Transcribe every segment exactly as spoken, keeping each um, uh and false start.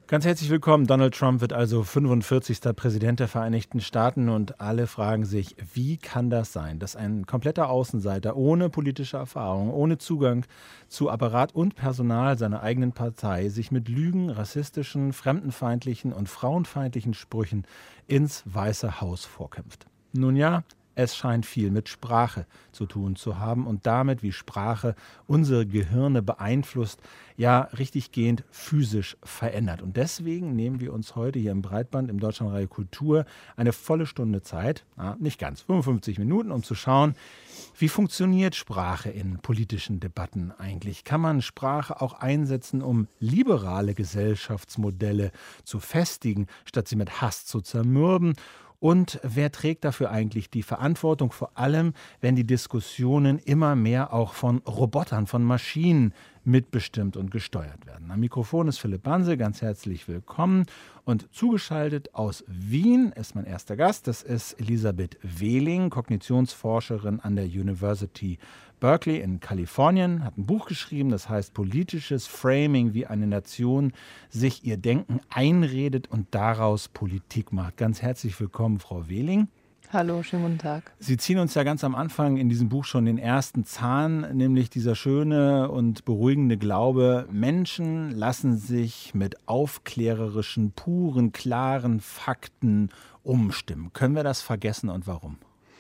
Ganz herzlich willkommen. Donald Trump wird also fünfundvierzigster Präsident der Vereinigten Staaten und alle fragen sich, wie kann das sein, dass ein kompletter Außenseiter ohne politische Erfahrung, ohne Zugang zu Apparat und Personal seiner eigenen Partei sich mit Lügen, rassistischen, fremdenfeindlichen und frauenfeindlichen Sprüchen ins Weiße Haus vorkämpft. Nun ja, es scheint viel mit Sprache zu tun zu haben und damit, wie Sprache unsere Gehirne beeinflusst, ja richtiggehend physisch verändert. Und deswegen nehmen wir uns heute hier im Breitband im Deutschlandreihe Kultur eine volle Stunde Zeit, ja, nicht ganz, fünfundfünfzig Minuten, um zu schauen, wie funktioniert Sprache in politischen Debatten eigentlich? Kann man Sprache auch einsetzen, um liberale Gesellschaftsmodelle zu festigen, statt sie mit Hass zu zermürben? Und wer trägt dafür eigentlich die Verantwortung, vor allem, wenn die Diskussionen immer mehr auch von Robotern, von Maschinen mitbestimmt und gesteuert werden? Am Mikrofon ist Philipp Banse, ganz herzlich willkommen. Und zugeschaltet aus Wien ist mein erster Gast, das ist Elisabeth Wehling, Kognitionsforscherin an der University Berkeley in Kalifornien, hat ein Buch geschrieben, das heißt Politisches Framing, wie eine Nation sich ihr Denken einredet und daraus Politik macht. Ganz herzlich willkommen, Frau Wehling. Hallo, schönen guten Tag. Sie ziehen uns ja ganz am Anfang in diesem Buch schon den ersten Zahn, nämlich dieser schöne und beruhigende Glaube, Menschen lassen sich mit aufklärerischen, puren, klaren Fakten umstimmen. Können wir das vergessen und warum?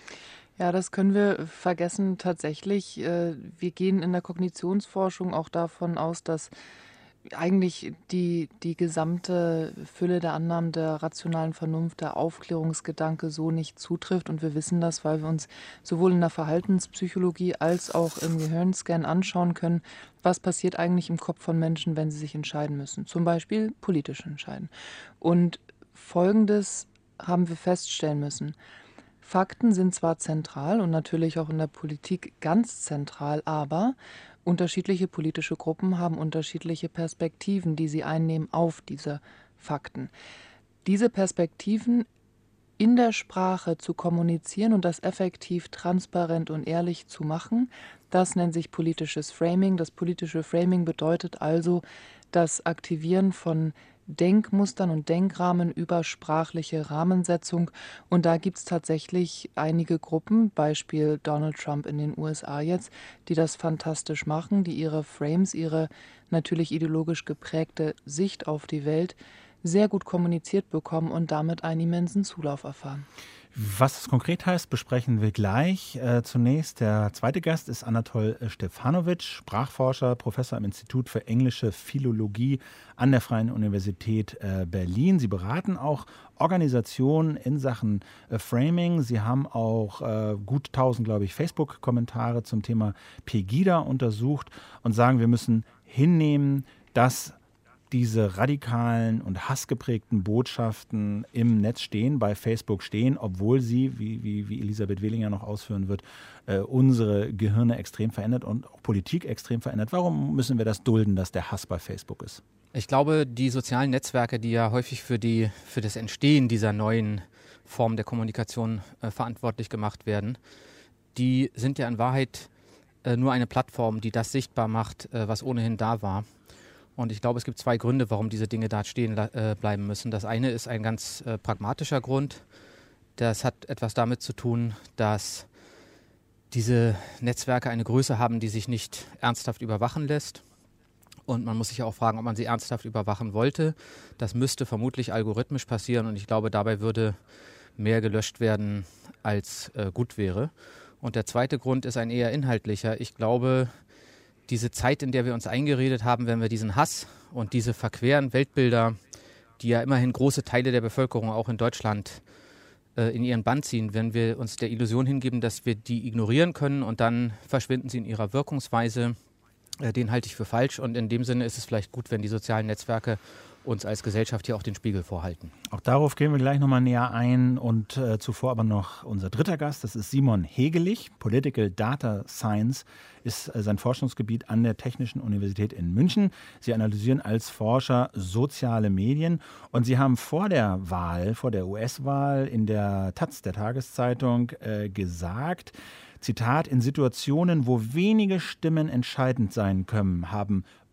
Ja, das können wir vergessen tatsächlich. Wir gehen in der Kognitionsforschung auch davon aus, dass eigentlich die, die gesamte Fülle der Annahmen der rationalen Vernunft, der Aufklärungsgedanke so nicht zutrifft. Und wir wissen das, weil wir uns sowohl in der Verhaltenspsychologie als auch im Gehirnscan anschauen können, was passiert eigentlich im Kopf von Menschen, wenn sie sich entscheiden müssen. Zum Beispiel politisch entscheiden. Und Folgendes haben wir feststellen müssen. Fakten sind zwar zentral und natürlich auch in der Politik ganz zentral, aber unterschiedliche politische Gruppen haben unterschiedliche Perspektiven, die sie einnehmen auf diese Fakten. Diese Perspektiven in der Sprache zu kommunizieren und das effektiv, transparent und ehrlich zu machen, das nennt sich politisches Framing. Das politische Framing bedeutet also das Aktivieren von Denkmustern und Denkrahmen über sprachliche Rahmensetzung. Und da gibt es tatsächlich einige Gruppen, Beispiel Donald Trump in den U S A jetzt, die das fantastisch machen, die ihre Frames, ihre natürlich ideologisch geprägte Sicht auf die Welt sehr gut kommuniziert bekommen und damit einen immensen Zulauf erfahren. Was das konkret heißt, besprechen wir gleich. Äh, zunächst der zweite Gast ist Anatol Stefanovic, Sprachforscher, Professor am Institut für englische Philologie an der Freien Universität äh, Berlin. Sie beraten auch Organisationen in Sachen äh, Framing. Sie haben auch äh, gut tausend, glaube ich, Facebook-Kommentare zum Thema Pegida untersucht und sagen, wir müssen hinnehmen, dass diese radikalen und hassgeprägten Botschaften im Netz stehen, bei Facebook stehen, obwohl sie, wie, wie, wie Elisabeth Wehling ja noch ausführen wird, äh, unsere Gehirne extrem verändert und auch Politik extrem verändert. Warum müssen wir das dulden, dass der Hass bei Facebook ist? Ich glaube, die sozialen Netzwerke, die ja häufig für, die, für das Entstehen dieser neuen Form der Kommunikation äh, verantwortlich gemacht werden, die sind ja in Wahrheit äh, nur eine Plattform, die das sichtbar macht, äh, was ohnehin da war. Und ich glaube, es gibt zwei Gründe, warum diese Dinge da stehen äh, bleiben müssen. Das eine ist ein ganz äh, pragmatischer Grund. Das hat etwas damit zu tun, dass diese Netzwerke eine Größe haben, die sich nicht ernsthaft überwachen lässt. Und man muss sich auch fragen, ob man sie ernsthaft überwachen wollte. Das müsste vermutlich algorithmisch passieren. Und ich glaube, dabei würde mehr gelöscht werden, als äh, gut wäre. Und der zweite Grund ist ein eher inhaltlicher. Ich glaube, diese Zeit, in der wir uns eingeredet haben, wenn wir diesen Hass und diese verqueren Weltbilder, die ja immerhin große Teile der Bevölkerung auch in Deutschland äh, in ihren Bann ziehen, wenn wir uns der Illusion hingeben, dass wir die ignorieren können und dann verschwinden sie in ihrer Wirkungsweise, äh, den halte ich für falsch. Und in dem Sinne ist es vielleicht gut, wenn die sozialen Netzwerke uns als Gesellschaft hier auch den Spiegel vorhalten. Auch darauf gehen wir gleich nochmal näher ein und äh, zuvor aber noch unser dritter Gast, das ist Simon Hegelich. Political Data Science ist äh, sein Forschungsgebiet an der Technischen Universität in München. Sie analysieren als Forscher soziale Medien und Sie haben vor der Wahl, vor der U S-Wahl in der Taz, der Tageszeitung, äh, gesagt, Zitat, in Situationen, wo wenige Stimmen entscheidend sein können, haben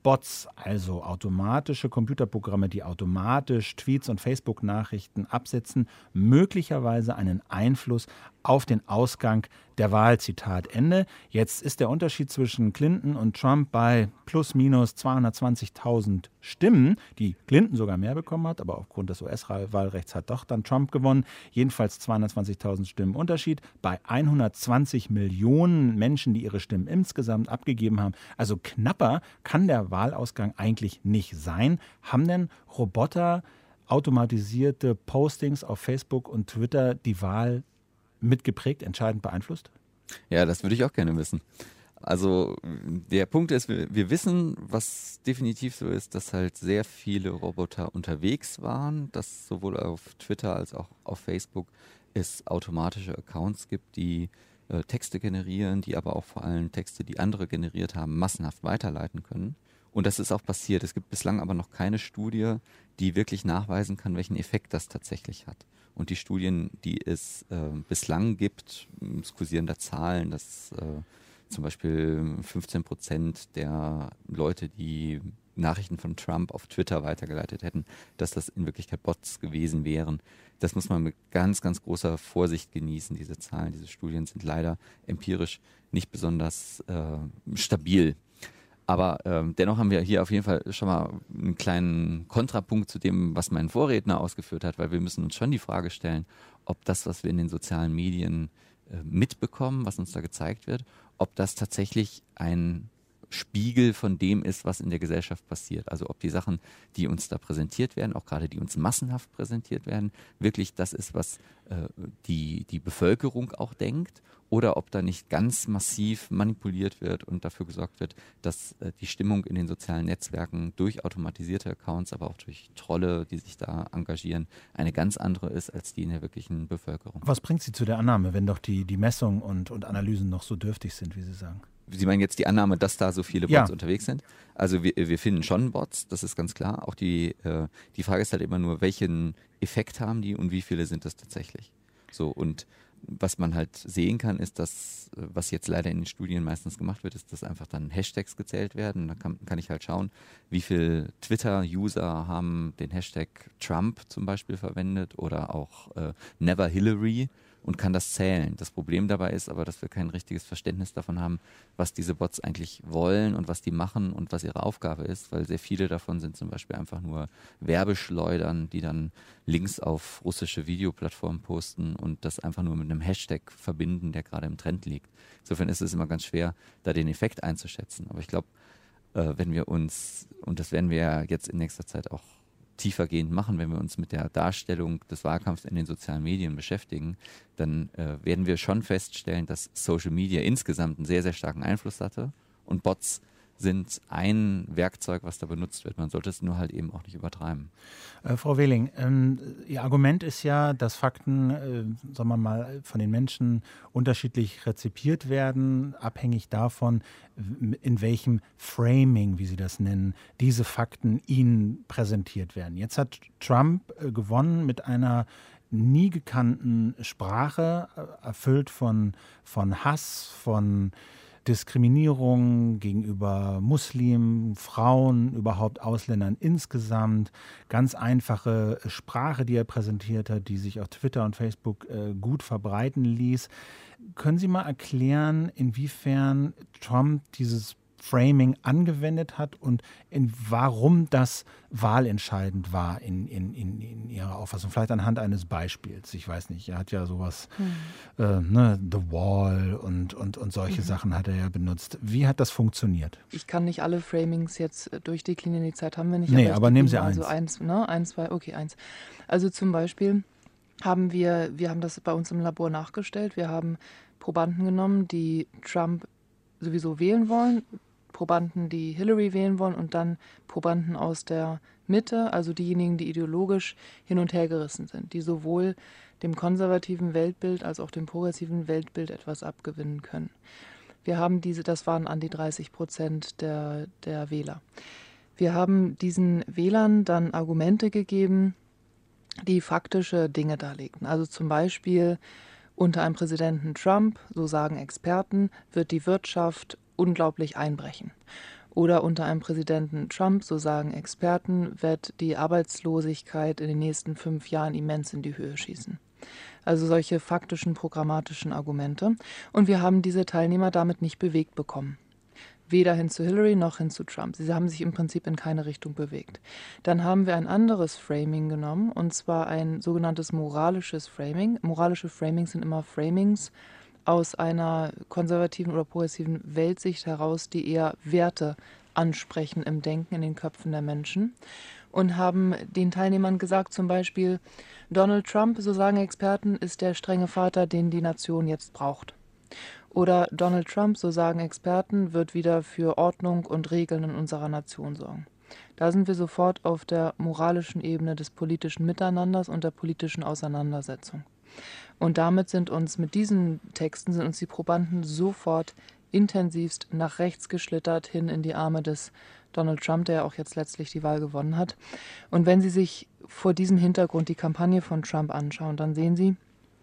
Bots, also automatische Computerprogramme, die automatisch Tweets und Facebook-Nachrichten absetzen, möglicherweise einen Einfluss auf den Ausgang der Wahl. Zitat Ende. Jetzt ist der Unterschied zwischen Clinton und Trump bei plus minus zweihundertzwanzigtausend Stimmen, die Clinton sogar mehr bekommen hat, aber aufgrund des U S-Wahlrechts hat doch dann Trump gewonnen. Jedenfalls zweihundertzwanzigtausend Stimmen Unterschied bei hundertzwanzig Millionen Menschen, die ihre Stimmen insgesamt abgegeben haben. Also knapper kann der Wahlausgang eigentlich nicht sein. Haben denn Roboter automatisierte Postings auf Facebook und Twitter die Wahl mitgeprägt, entscheidend beeinflusst? Ja, das würde ich auch gerne wissen. Also der Punkt ist, wir, wir wissen, was definitiv so ist, dass halt sehr viele Roboter unterwegs waren, dass sowohl auf Twitter als auch auf Facebook es automatische Accounts gibt, die äh, Texte generieren, die aber auch vor allem Texte, die andere generiert haben, massenhaft weiterleiten können. Und das ist auch passiert. Es gibt bislang aber noch keine Studie, die wirklich nachweisen kann, welchen Effekt das tatsächlich hat. Und die Studien, die es äh, bislang gibt, es kursieren da Zahlen, dass äh, zum Beispiel fünfzehn Prozent der Leute, die Nachrichten von Trump auf Twitter weitergeleitet hätten, dass das in Wirklichkeit Bots gewesen wären. Das muss man mit ganz, ganz großer Vorsicht genießen, diese Zahlen. Diese Studien sind leider empirisch nicht besonders äh, stabil. Aber ähm, dennoch haben wir hier auf jeden Fall schon mal einen kleinen Kontrapunkt zu dem, was mein Vorredner ausgeführt hat, weil wir müssen uns schon die Frage stellen, ob das, was wir in den sozialen Medien äh, mitbekommen, was uns da gezeigt wird, ob das tatsächlich ein Spiegel von dem ist, was in der Gesellschaft passiert. Also ob die Sachen, die uns da präsentiert werden, auch gerade die uns massenhaft präsentiert werden, wirklich das ist, was äh, die, die Bevölkerung auch denkt, oder ob da nicht ganz massiv manipuliert wird und dafür gesorgt wird, dass äh, die Stimmung in den sozialen Netzwerken durch automatisierte Accounts, aber auch durch Trolle, die sich da engagieren, eine ganz andere ist als die in der wirklichen Bevölkerung. Was bringt Sie zu der Annahme, wenn doch die, die Messungen und, und Analysen noch so dürftig sind, wie Sie sagen? Sie meinen jetzt die Annahme, dass da so viele Bots ja. unterwegs sind? Also wir, wir finden schon Bots, das ist ganz klar. Auch die, äh, die Frage ist halt immer nur, welchen Effekt haben die und wie viele sind das tatsächlich? So, und was man halt sehen kann, ist, dass, was jetzt leider in den Studien meistens gemacht wird, ist, dass einfach dann Hashtags gezählt werden. Da kann, kann ich halt schauen, wie viele Twitter-User haben den Hashtag Trump zum Beispiel verwendet oder auch äh, Never Hillary und kann das zählen. Das Problem dabei ist aber, dass wir kein richtiges Verständnis davon haben, was diese Bots eigentlich wollen und was die machen und was ihre Aufgabe ist, weil sehr viele davon sind zum Beispiel einfach nur Werbeschleudern, die dann Links auf russische Videoplattformen posten und das einfach nur mit einem Hashtag verbinden, der gerade im Trend liegt. Insofern ist es immer ganz schwer, da den Effekt einzuschätzen. Aber ich glaube, äh, wenn wir uns, und das werden wir ja jetzt in nächster Zeit auch tiefergehend machen, wenn wir uns mit der Darstellung des Wahlkampfs in den sozialen Medien beschäftigen, dann äh, werden wir schon feststellen, dass Social Media insgesamt einen sehr, sehr starken Einfluss hatte und Bots sind ein Werkzeug, was da benutzt wird. Man sollte es nur halt eben auch nicht übertreiben. Äh, Frau Wehling, ähm, Ihr Argument ist ja, dass Fakten, äh, sagen wir mal, von den Menschen unterschiedlich rezipiert werden, abhängig davon, in welchem Framing, wie Sie das nennen, diese Fakten Ihnen präsentiert werden. Jetzt hat Trump äh, gewonnen mit einer nie gekannten Sprache, äh, erfüllt von, von Hass, von Diskriminierung gegenüber Muslimen, Frauen, überhaupt Ausländern insgesamt. Ganz einfache Sprache, die er präsentiert hat, die sich auf Twitter und Facebook äh, gut verbreiten ließ. Können Sie mal erklären, inwiefern Trump dieses Framing angewendet hat und in, warum das wahlentscheidend war in, in, in, in Ihrer Auffassung? Vielleicht anhand eines Beispiels. Ich weiß nicht, er hat ja sowas, mhm. äh, ne, The Wall und, und, und solche mhm. Sachen hat er ja benutzt. Wie hat das funktioniert? Ich kann nicht alle Framings jetzt durchdeklinieren, die Zeit haben wir nicht. Nee, aber, aber nehmen Sie also eins. eins. Ne? Eins, zwei, okay, eins. Also zum Beispiel haben wir, wir haben das bei uns im Labor nachgestellt. Wir haben Probanden genommen, die Trump sowieso wählen wollen, Probanden, die Hillary wählen wollen und dann Probanden aus der Mitte, also diejenigen, die ideologisch hin und her gerissen sind, die sowohl dem konservativen Weltbild als auch dem progressiven Weltbild etwas abgewinnen können. Wir haben diese, das waren an die dreißig Prozent der, der Wähler. Wir haben diesen Wählern dann Argumente gegeben, die faktische Dinge darlegten. Also zum Beispiel unter einem Präsidenten Trump, so sagen Experten, wird die Wirtschaft unglaublich einbrechen. Oder unter einem Präsidenten Trump, so sagen Experten, wird die Arbeitslosigkeit in den nächsten fünf Jahren immens in die Höhe schießen. Also solche faktischen, programmatischen Argumente. Und wir haben diese Teilnehmer damit nicht bewegt bekommen. Weder hin zu Hillary noch hin zu Trump. Sie haben sich im Prinzip in keine Richtung bewegt. Dann haben wir ein anderes Framing genommen, und zwar ein sogenanntes moralisches Framing. Moralische Framings sind immer Framings aus einer konservativen oder progressiven Weltsicht heraus, die eher Werte ansprechen im Denken, in den Köpfen der Menschen. Und haben den Teilnehmern gesagt, zum Beispiel, Donald Trump, so sagen Experten, ist der strenge Vater, den die Nation jetzt braucht. Oder Donald Trump, so sagen Experten, wird wieder für Ordnung und Regeln in unserer Nation sorgen. Da sind wir sofort auf der moralischen Ebene des politischen Miteinanders und der politischen Auseinandersetzung. Und damit sind uns mit diesen Texten, sind uns die Probanden sofort intensivst nach rechts geschlittert, hin in die Arme des Donald Trump, der ja auch jetzt letztlich die Wahl gewonnen hat. Und wenn Sie sich vor diesem Hintergrund die Kampagne von Trump anschauen, dann sehen Sie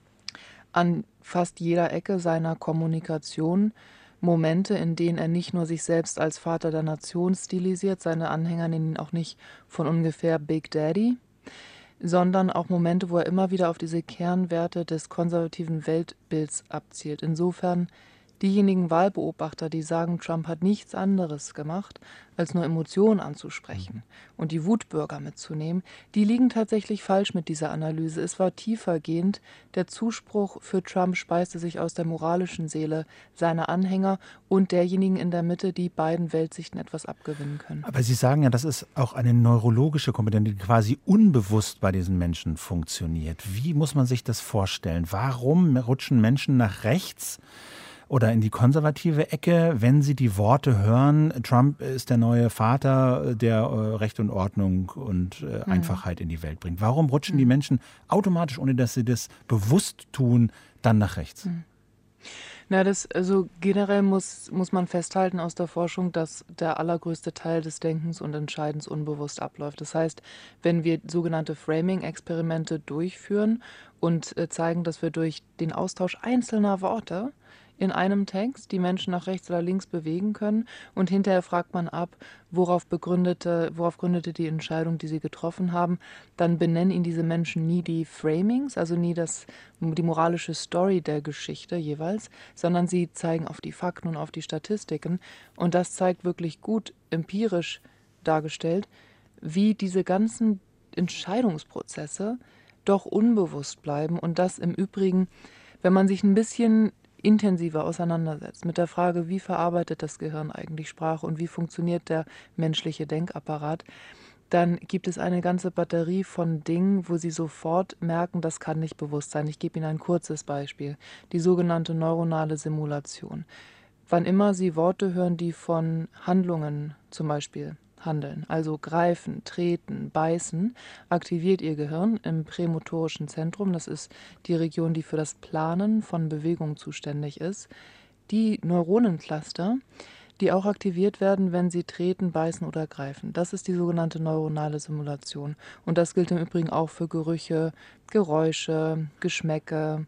an fast jeder Ecke seiner Kommunikation Momente, in denen er nicht nur sich selbst als Vater der Nation stilisiert, seine Anhänger nennen ihn auch nicht von ungefähr Big Daddy, sondern auch Momente, wo er immer wieder auf diese Kernwerte des konservativen Weltbilds abzielt. Insofern diejenigen Wahlbeobachter, die sagen, Trump hat nichts anderes gemacht, als nur Emotionen anzusprechen und die Wutbürger mitzunehmen, die liegen tatsächlich falsch mit dieser Analyse. Es war tiefergehend. Der Zuspruch für Trump speiste sich aus der moralischen Seele seiner Anhänger und derjenigen in der Mitte, die beiden Weltsichten etwas abgewinnen können. Aber Sie sagen ja, das ist auch eine neurologische Komponente, die quasi unbewusst bei diesen Menschen funktioniert. Wie muss man sich das vorstellen? Warum rutschen Menschen nach rechts oder in die konservative Ecke, wenn sie die Worte hören, Trump ist der neue Vater, der äh, Recht und Ordnung und äh, mhm. Einfachheit in die Welt bringt? Warum rutschen mhm. die Menschen automatisch, ohne dass sie das bewusst tun, dann nach rechts? Mhm. Na, das, also generell muss, muss man festhalten aus der Forschung, dass der allergrößte Teil des Denkens und Entscheidens unbewusst abläuft. Das heißt, wenn wir sogenannte Framing-Experimente durchführen und äh, zeigen, dass wir durch den Austausch einzelner Worte in einem Text die Menschen nach rechts oder links bewegen können, und hinterher fragt man ab, worauf begründete, worauf gründete die Entscheidung, die sie getroffen haben, dann benennen ihnen diese Menschen nie die Framings, also nie das, die moralische Story der Geschichte jeweils, sondern sie zeigen auf die Fakten und auf die Statistiken, und das zeigt wirklich gut empirisch dargestellt, wie diese ganzen Entscheidungsprozesse doch unbewusst bleiben, und das im Übrigen, wenn man sich ein bisschen intensiver auseinandersetzt mit der Frage, wie verarbeitet das Gehirn eigentlich Sprache und wie funktioniert der menschliche Denkapparat, dann gibt es eine ganze Batterie von Dingen, wo Sie sofort merken, das kann nicht bewusst sein. Ich gebe Ihnen ein kurzes Beispiel, die sogenannte neuronale Simulation. Wann immer Sie Worte hören, die von Handlungen zum Beispiel handeln, also greifen, treten, beißen, aktiviert Ihr Gehirn im prämotorischen Zentrum, das ist die Region, die für das Planen von Bewegungen zuständig ist, die Neuronencluster, die auch aktiviert werden, wenn Sie treten, beißen oder greifen. Das ist die sogenannte neuronale Simulation. Und das gilt im Übrigen auch für Gerüche, Geräusche, Geschmäcke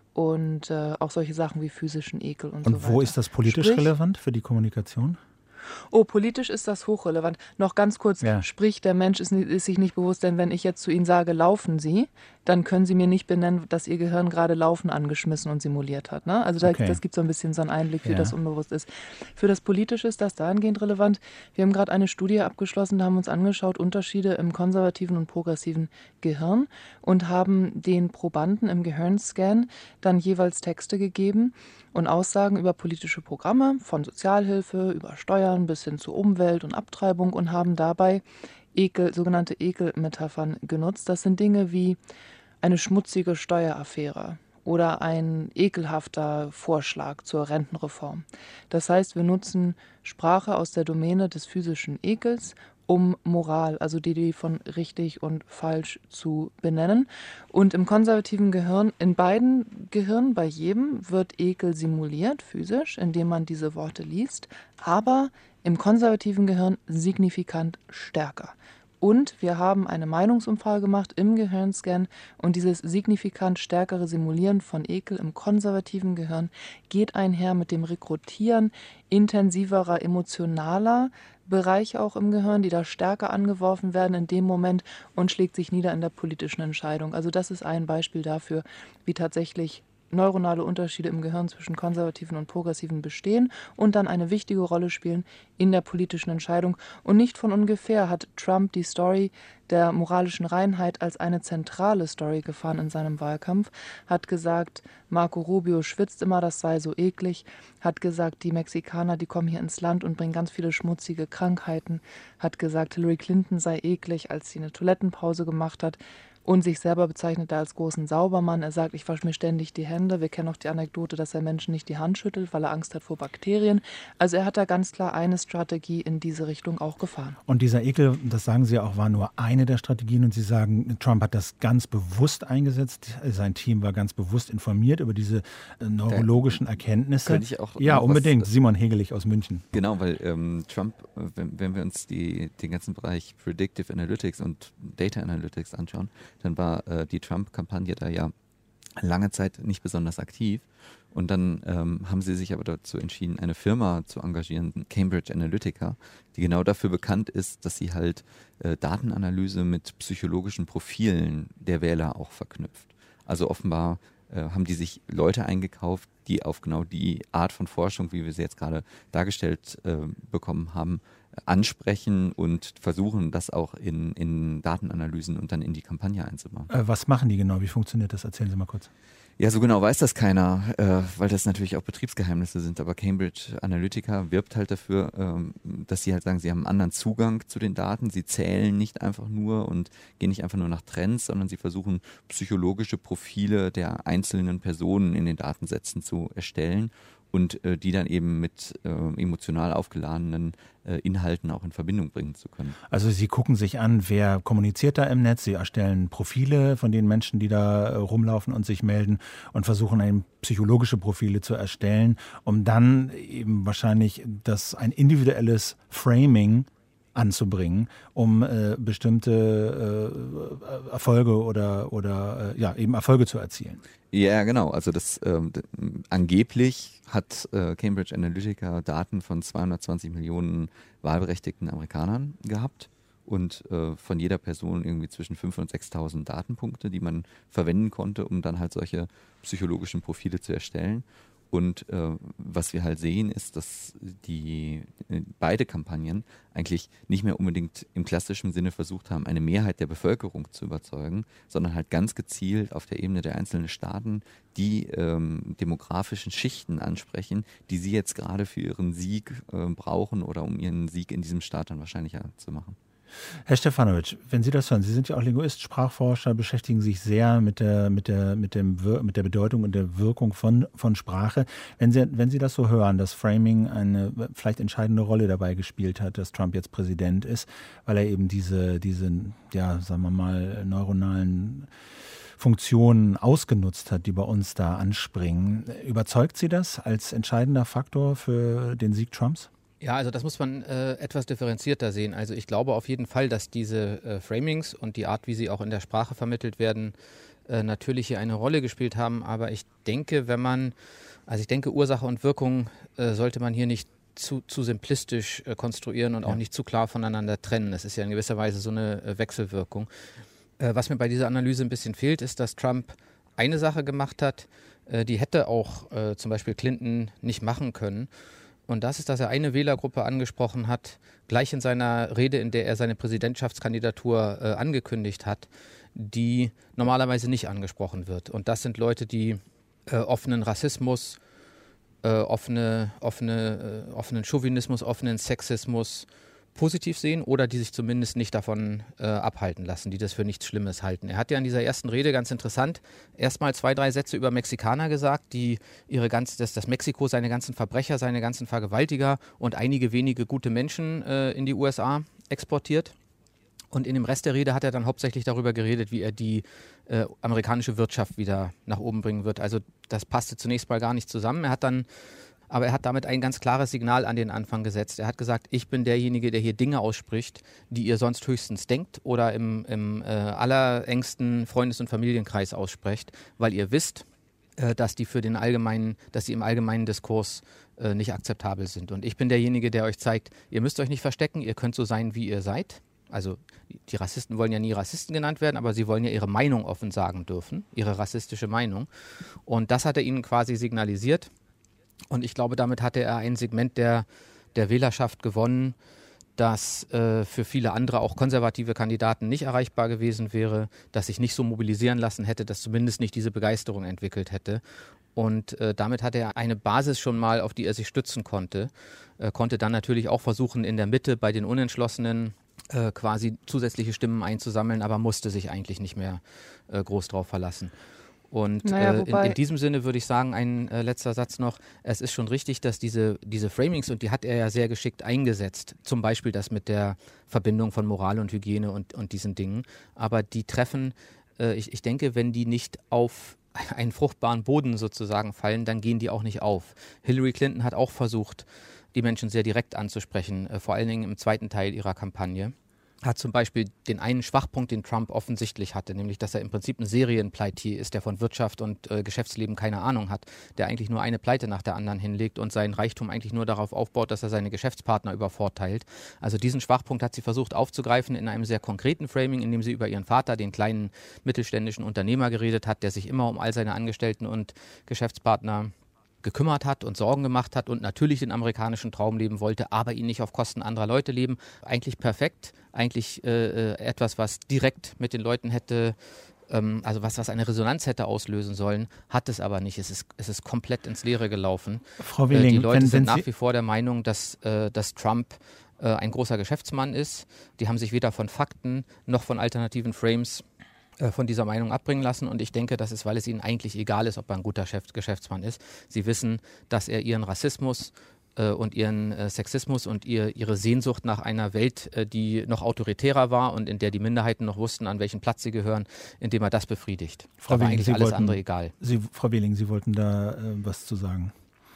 und äh, auch solche Sachen wie physischen Ekel und, und so weiter. Und wo ist das politisch Sprich, relevant für die Kommunikation? Oh, politisch ist das hochrelevant. Noch ganz kurz, ja. Sprich, der Mensch ist, ist sich nicht bewusst, denn wenn ich jetzt zu Ihnen sage, laufen Sie, dann können Sie mir nicht benennen, dass Ihr Gehirn gerade Laufen angeschmissen und simuliert hat. Ne? Also da, okay. das gibt so ein bisschen so einen Einblick, wie ja. das unbewusst ist. Für das Politische ist das dahingehend relevant. Wir haben gerade eine Studie abgeschlossen, da haben wir uns angeschaut, Unterschiede im konservativen und progressiven Gehirn, und haben den Probanden im Gehirnscan dann jeweils Texte gegeben und Aussagen über politische Programme, von Sozialhilfe über Steuern bis hin zu Umwelt und Abtreibung, und haben dabei Ekel, sogenannte Ekelmetaphern genutzt. Das sind Dinge wie eine schmutzige Steueraffäre oder ein ekelhafter Vorschlag zur Rentenreform. Das heißt, wir nutzen Sprache aus der Domäne des physischen Ekels, um Moral, also die Idee von richtig und falsch zu benennen. Und im konservativen Gehirn, in beiden Gehirnen, bei jedem, wird Ekel simuliert, physisch, indem man diese Worte liest, aber im konservativen Gehirn signifikant stärker. Und wir haben eine Meinungsumfrage gemacht im Gehirnscan und dieses signifikant stärkere Simulieren von Ekel im konservativen Gehirn geht einher mit dem Rekrutieren intensiverer, emotionaler Bereiche auch im Gehirn, die da stärker angeworfen werden in dem Moment und schlägt sich nieder in der politischen Entscheidung. Also das ist ein Beispiel dafür, wie tatsächlich neuronale Unterschiede im Gehirn zwischen Konservativen und Progressiven bestehen und dann eine wichtige Rolle spielen in der politischen Entscheidung. Und nicht von ungefähr hat Trump die Story der moralischen Reinheit als eine zentrale Story gefahren in seinem Wahlkampf, hat gesagt, Marco Rubio schwitzt immer, das sei so eklig, hat gesagt, die Mexikaner, die kommen hier ins Land und bringen ganz viele schmutzige Krankheiten, hat gesagt, Hillary Clinton sei eklig, als sie eine Toilettenpause gemacht hat, und sich selber bezeichnet er als großen Saubermann. Er sagt, ich wasche mir ständig die Hände. Wir kennen auch die Anekdote, dass er Menschen nicht die Hand schüttelt, weil er Angst hat vor Bakterien. Also er hat da ganz klar eine Strategie in diese Richtung auch gefahren. Und dieser Ekel, das sagen Sie ja auch, war nur eine der Strategien. Und Sie sagen, Trump hat das ganz bewusst eingesetzt. Sein Team war ganz bewusst informiert über diese äh, neurologischen Erkenntnisse. Könnte ich auch ja, unbedingt. Was, Simon Hegelich aus München. Genau, weil ähm, Trump, wenn, wenn wir uns die, den ganzen Bereich Predictive Analytics und Data Analytics anschauen, dann war äh, die Trump-Kampagne da ja lange Zeit nicht besonders aktiv. Und dann ähm, haben sie sich aber dazu entschieden, eine Firma zu engagieren, Cambridge Analytica, die genau dafür bekannt ist, dass sie halt äh, Datenanalyse mit psychologischen Profilen der Wähler auch verknüpft. Also offenbar äh, haben die sich Leute eingekauft, die auf genau die Art von Forschung, wie wir sie jetzt gerade dargestellt äh, bekommen haben, ansprechen und versuchen, das auch in, in Datenanalysen und dann in die Kampagne einzubauen. Äh, was machen die genau? Wie funktioniert das? Erzählen Sie mal kurz. Ja, so genau weiß das keiner, äh, weil das natürlich auch Betriebsgeheimnisse sind. Aber Cambridge Analytica wirbt halt dafür, ähm, dass sie halt sagen, sie haben einen anderen Zugang zu den Daten. Sie zählen nicht einfach nur und gehen nicht einfach nur nach Trends, sondern sie versuchen, psychologische Profile der einzelnen Personen in den Datensätzen zu erstellen und äh, die dann eben mit äh, emotional aufgeladenen äh, Inhalten auch in Verbindung bringen zu können. Also Sie gucken sich an, wer kommuniziert da im Netz, Sie erstellen Profile von den Menschen, die da äh, rumlaufen und sich melden und versuchen eben psychologische Profile zu erstellen, um dann eben wahrscheinlich das ein individuelles Framing anzubringen, um äh, bestimmte äh, Erfolge oder, oder äh, ja, eben Erfolge zu erzielen. Ja, genau. Also das ähm, d- angeblich hat äh, Cambridge Analytica Daten von zweihundertzwanzig Millionen wahlberechtigten Amerikanern gehabt und äh, von jeder Person irgendwie zwischen fünftausend und sechstausend Datenpunkte, die man verwenden konnte, um dann halt solche psychologischen Profile zu erstellen. Und äh, was wir halt sehen, ist, dass die äh, beide Kampagnen eigentlich nicht mehr unbedingt im klassischen Sinne versucht haben, eine Mehrheit der Bevölkerung zu überzeugen, sondern halt ganz gezielt auf der Ebene der einzelnen Staaten die ähm, demografischen Schichten ansprechen, die sie jetzt gerade für ihren Sieg äh, brauchen oder um ihren Sieg in diesem Staat dann wahrscheinlicher zu machen. Herr Stefanovic, wenn Sie das hören, Sie sind ja auch Linguist, Sprachforscher, beschäftigen sich sehr mit der, mit der, mit dem, mit der Bedeutung und der Wirkung von, von Sprache. Wenn Sie, wenn Sie das so hören, dass Framing eine vielleicht entscheidende Rolle dabei gespielt hat, dass Trump jetzt Präsident ist, weil er eben diese, diese, ja, sagen wir mal, neuronalen Funktionen ausgenutzt hat, die bei uns da anspringen. Überzeugt Sie das als entscheidender Faktor für den Sieg Trumps? Ja, also das muss man äh, etwas differenzierter sehen. Also ich glaube auf jeden Fall, dass diese äh, Framings und die Art, wie sie auch in der Sprache vermittelt werden, äh, natürlich hier eine Rolle gespielt haben. Aber ich denke, wenn man, also ich denke, Ursache und Wirkung äh, sollte man hier nicht zu, zu simplistisch äh, konstruieren und ja. auch nicht zu klar voneinander trennen. Es ist ja in gewisser Weise so eine äh, Wechselwirkung. Äh, was mir bei dieser Analyse ein bisschen fehlt, ist, dass Trump eine Sache gemacht hat, äh, die hätte auch äh, zum Beispiel Clinton nicht machen können. Und das ist, dass er eine Wählergruppe angesprochen hat, gleich in seiner Rede, in der er seine Präsidentschaftskandidatur äh, angekündigt hat, die normalerweise nicht angesprochen wird. Und das sind Leute, die äh, offenen Rassismus, äh, offene, offene, äh, offenen Chauvinismus, offenen Sexismus positiv sehen oder die sich zumindest nicht davon äh, abhalten lassen, die das für nichts Schlimmes halten. Er hat ja in dieser ersten Rede, ganz interessant, erstmal zwei, drei Sätze über Mexikaner gesagt, die ihre ganze, dass das Mexiko seine ganzen Verbrecher, seine ganzen Vergewaltiger und einige wenige gute Menschen äh, in die U S A exportiert. Und in dem Rest der Rede hat er dann hauptsächlich darüber geredet, wie er die äh, amerikanische Wirtschaft wieder nach oben bringen wird. Also das passte zunächst mal gar nicht zusammen. Er hat dann Aber er hat damit ein ganz klares Signal an den Anfang gesetzt. Er hat gesagt, ich bin derjenige, der hier Dinge ausspricht, die ihr sonst höchstens denkt oder im, im äh, allerengsten Freundes- und Familienkreis aussprecht, weil ihr wisst, äh, dass die für den allgemeinen, dass sie im allgemeinen Diskurs äh, nicht akzeptabel sind. Und ich bin derjenige, der euch zeigt, ihr müsst euch nicht verstecken, ihr könnt so sein, wie ihr seid. Also die Rassisten wollen ja nie Rassisten genannt werden, aber sie wollen ja ihre Meinung offen sagen dürfen, ihre rassistische Meinung. Und das hat er ihnen quasi signalisiert. Und ich glaube, damit hatte er ein Segment der, der Wählerschaft gewonnen, das äh, für viele andere, auch konservative Kandidaten, nicht erreichbar gewesen wäre, das sich nicht so mobilisieren lassen hätte, das zumindest nicht diese Begeisterung entwickelt hätte. Und äh, damit hatte er eine Basis schon mal, auf die er sich stützen konnte. Er konnte dann natürlich auch versuchen, in der Mitte bei den Unentschlossenen äh, quasi zusätzliche Stimmen einzusammeln, aber musste sich eigentlich nicht mehr äh, groß drauf verlassen. Und naja, äh, in, in diesem Sinne würde ich sagen, ein äh, letzter Satz noch, es ist schon richtig, dass diese, diese Framings, und die hat er ja sehr geschickt eingesetzt, zum Beispiel das mit der Verbindung von Moral und Hygiene und, und diesen Dingen, aber die treffen, äh, ich, ich denke, wenn die nicht auf einen fruchtbaren Boden sozusagen fallen, dann gehen die auch nicht auf. Hillary Clinton hat auch versucht, die Menschen sehr direkt anzusprechen, äh, vor allen Dingen im zweiten Teil ihrer Kampagne. Hat zum Beispiel den einen Schwachpunkt, den Trump offensichtlich hatte, nämlich, dass er im Prinzip ein Serienpleitier ist, der von Wirtschaft und äh, Geschäftsleben keine Ahnung hat, der eigentlich nur eine Pleite nach der anderen hinlegt und seinen Reichtum eigentlich nur darauf aufbaut, dass er seine Geschäftspartner übervorteilt. Also diesen Schwachpunkt hat sie versucht aufzugreifen in einem sehr konkreten Framing, in dem sie über ihren Vater, den kleinen mittelständischen Unternehmer, geredet hat, der sich immer um all seine Angestellten und Geschäftspartner gekümmert hat und Sorgen gemacht hat und natürlich den amerikanischen Traum leben wollte, aber ihn nicht auf Kosten anderer Leute leben. Eigentlich perfekt, eigentlich äh, etwas, was direkt mit den Leuten hätte, ähm, also was, was eine Resonanz hätte auslösen sollen, hat es aber nicht. Es ist, es ist komplett ins Leere gelaufen. Frau Wehling, äh, die Leute wenn, sind wenn nach Sie wie vor der Meinung, dass, äh, dass Trump äh, ein großer Geschäftsmann ist. Die haben sich weder von Fakten noch von alternativen Frames von dieser Meinung abbringen lassen, und ich denke, das ist, weil es ihnen eigentlich egal ist, ob er ein guter Chef, Geschäftsmann ist. Sie wissen, dass er ihren Rassismus äh, und ihren äh, Sexismus und ihr, ihre Sehnsucht nach einer Welt, äh, die noch autoritärer war und in der die Minderheiten noch wussten, an welchen Platz sie gehören, indem er das befriedigt. Frau Da war Wehling, eigentlich Sie alles wollten, andere egal. Sie, Frau Wehling, Sie wollten da äh, was zu sagen.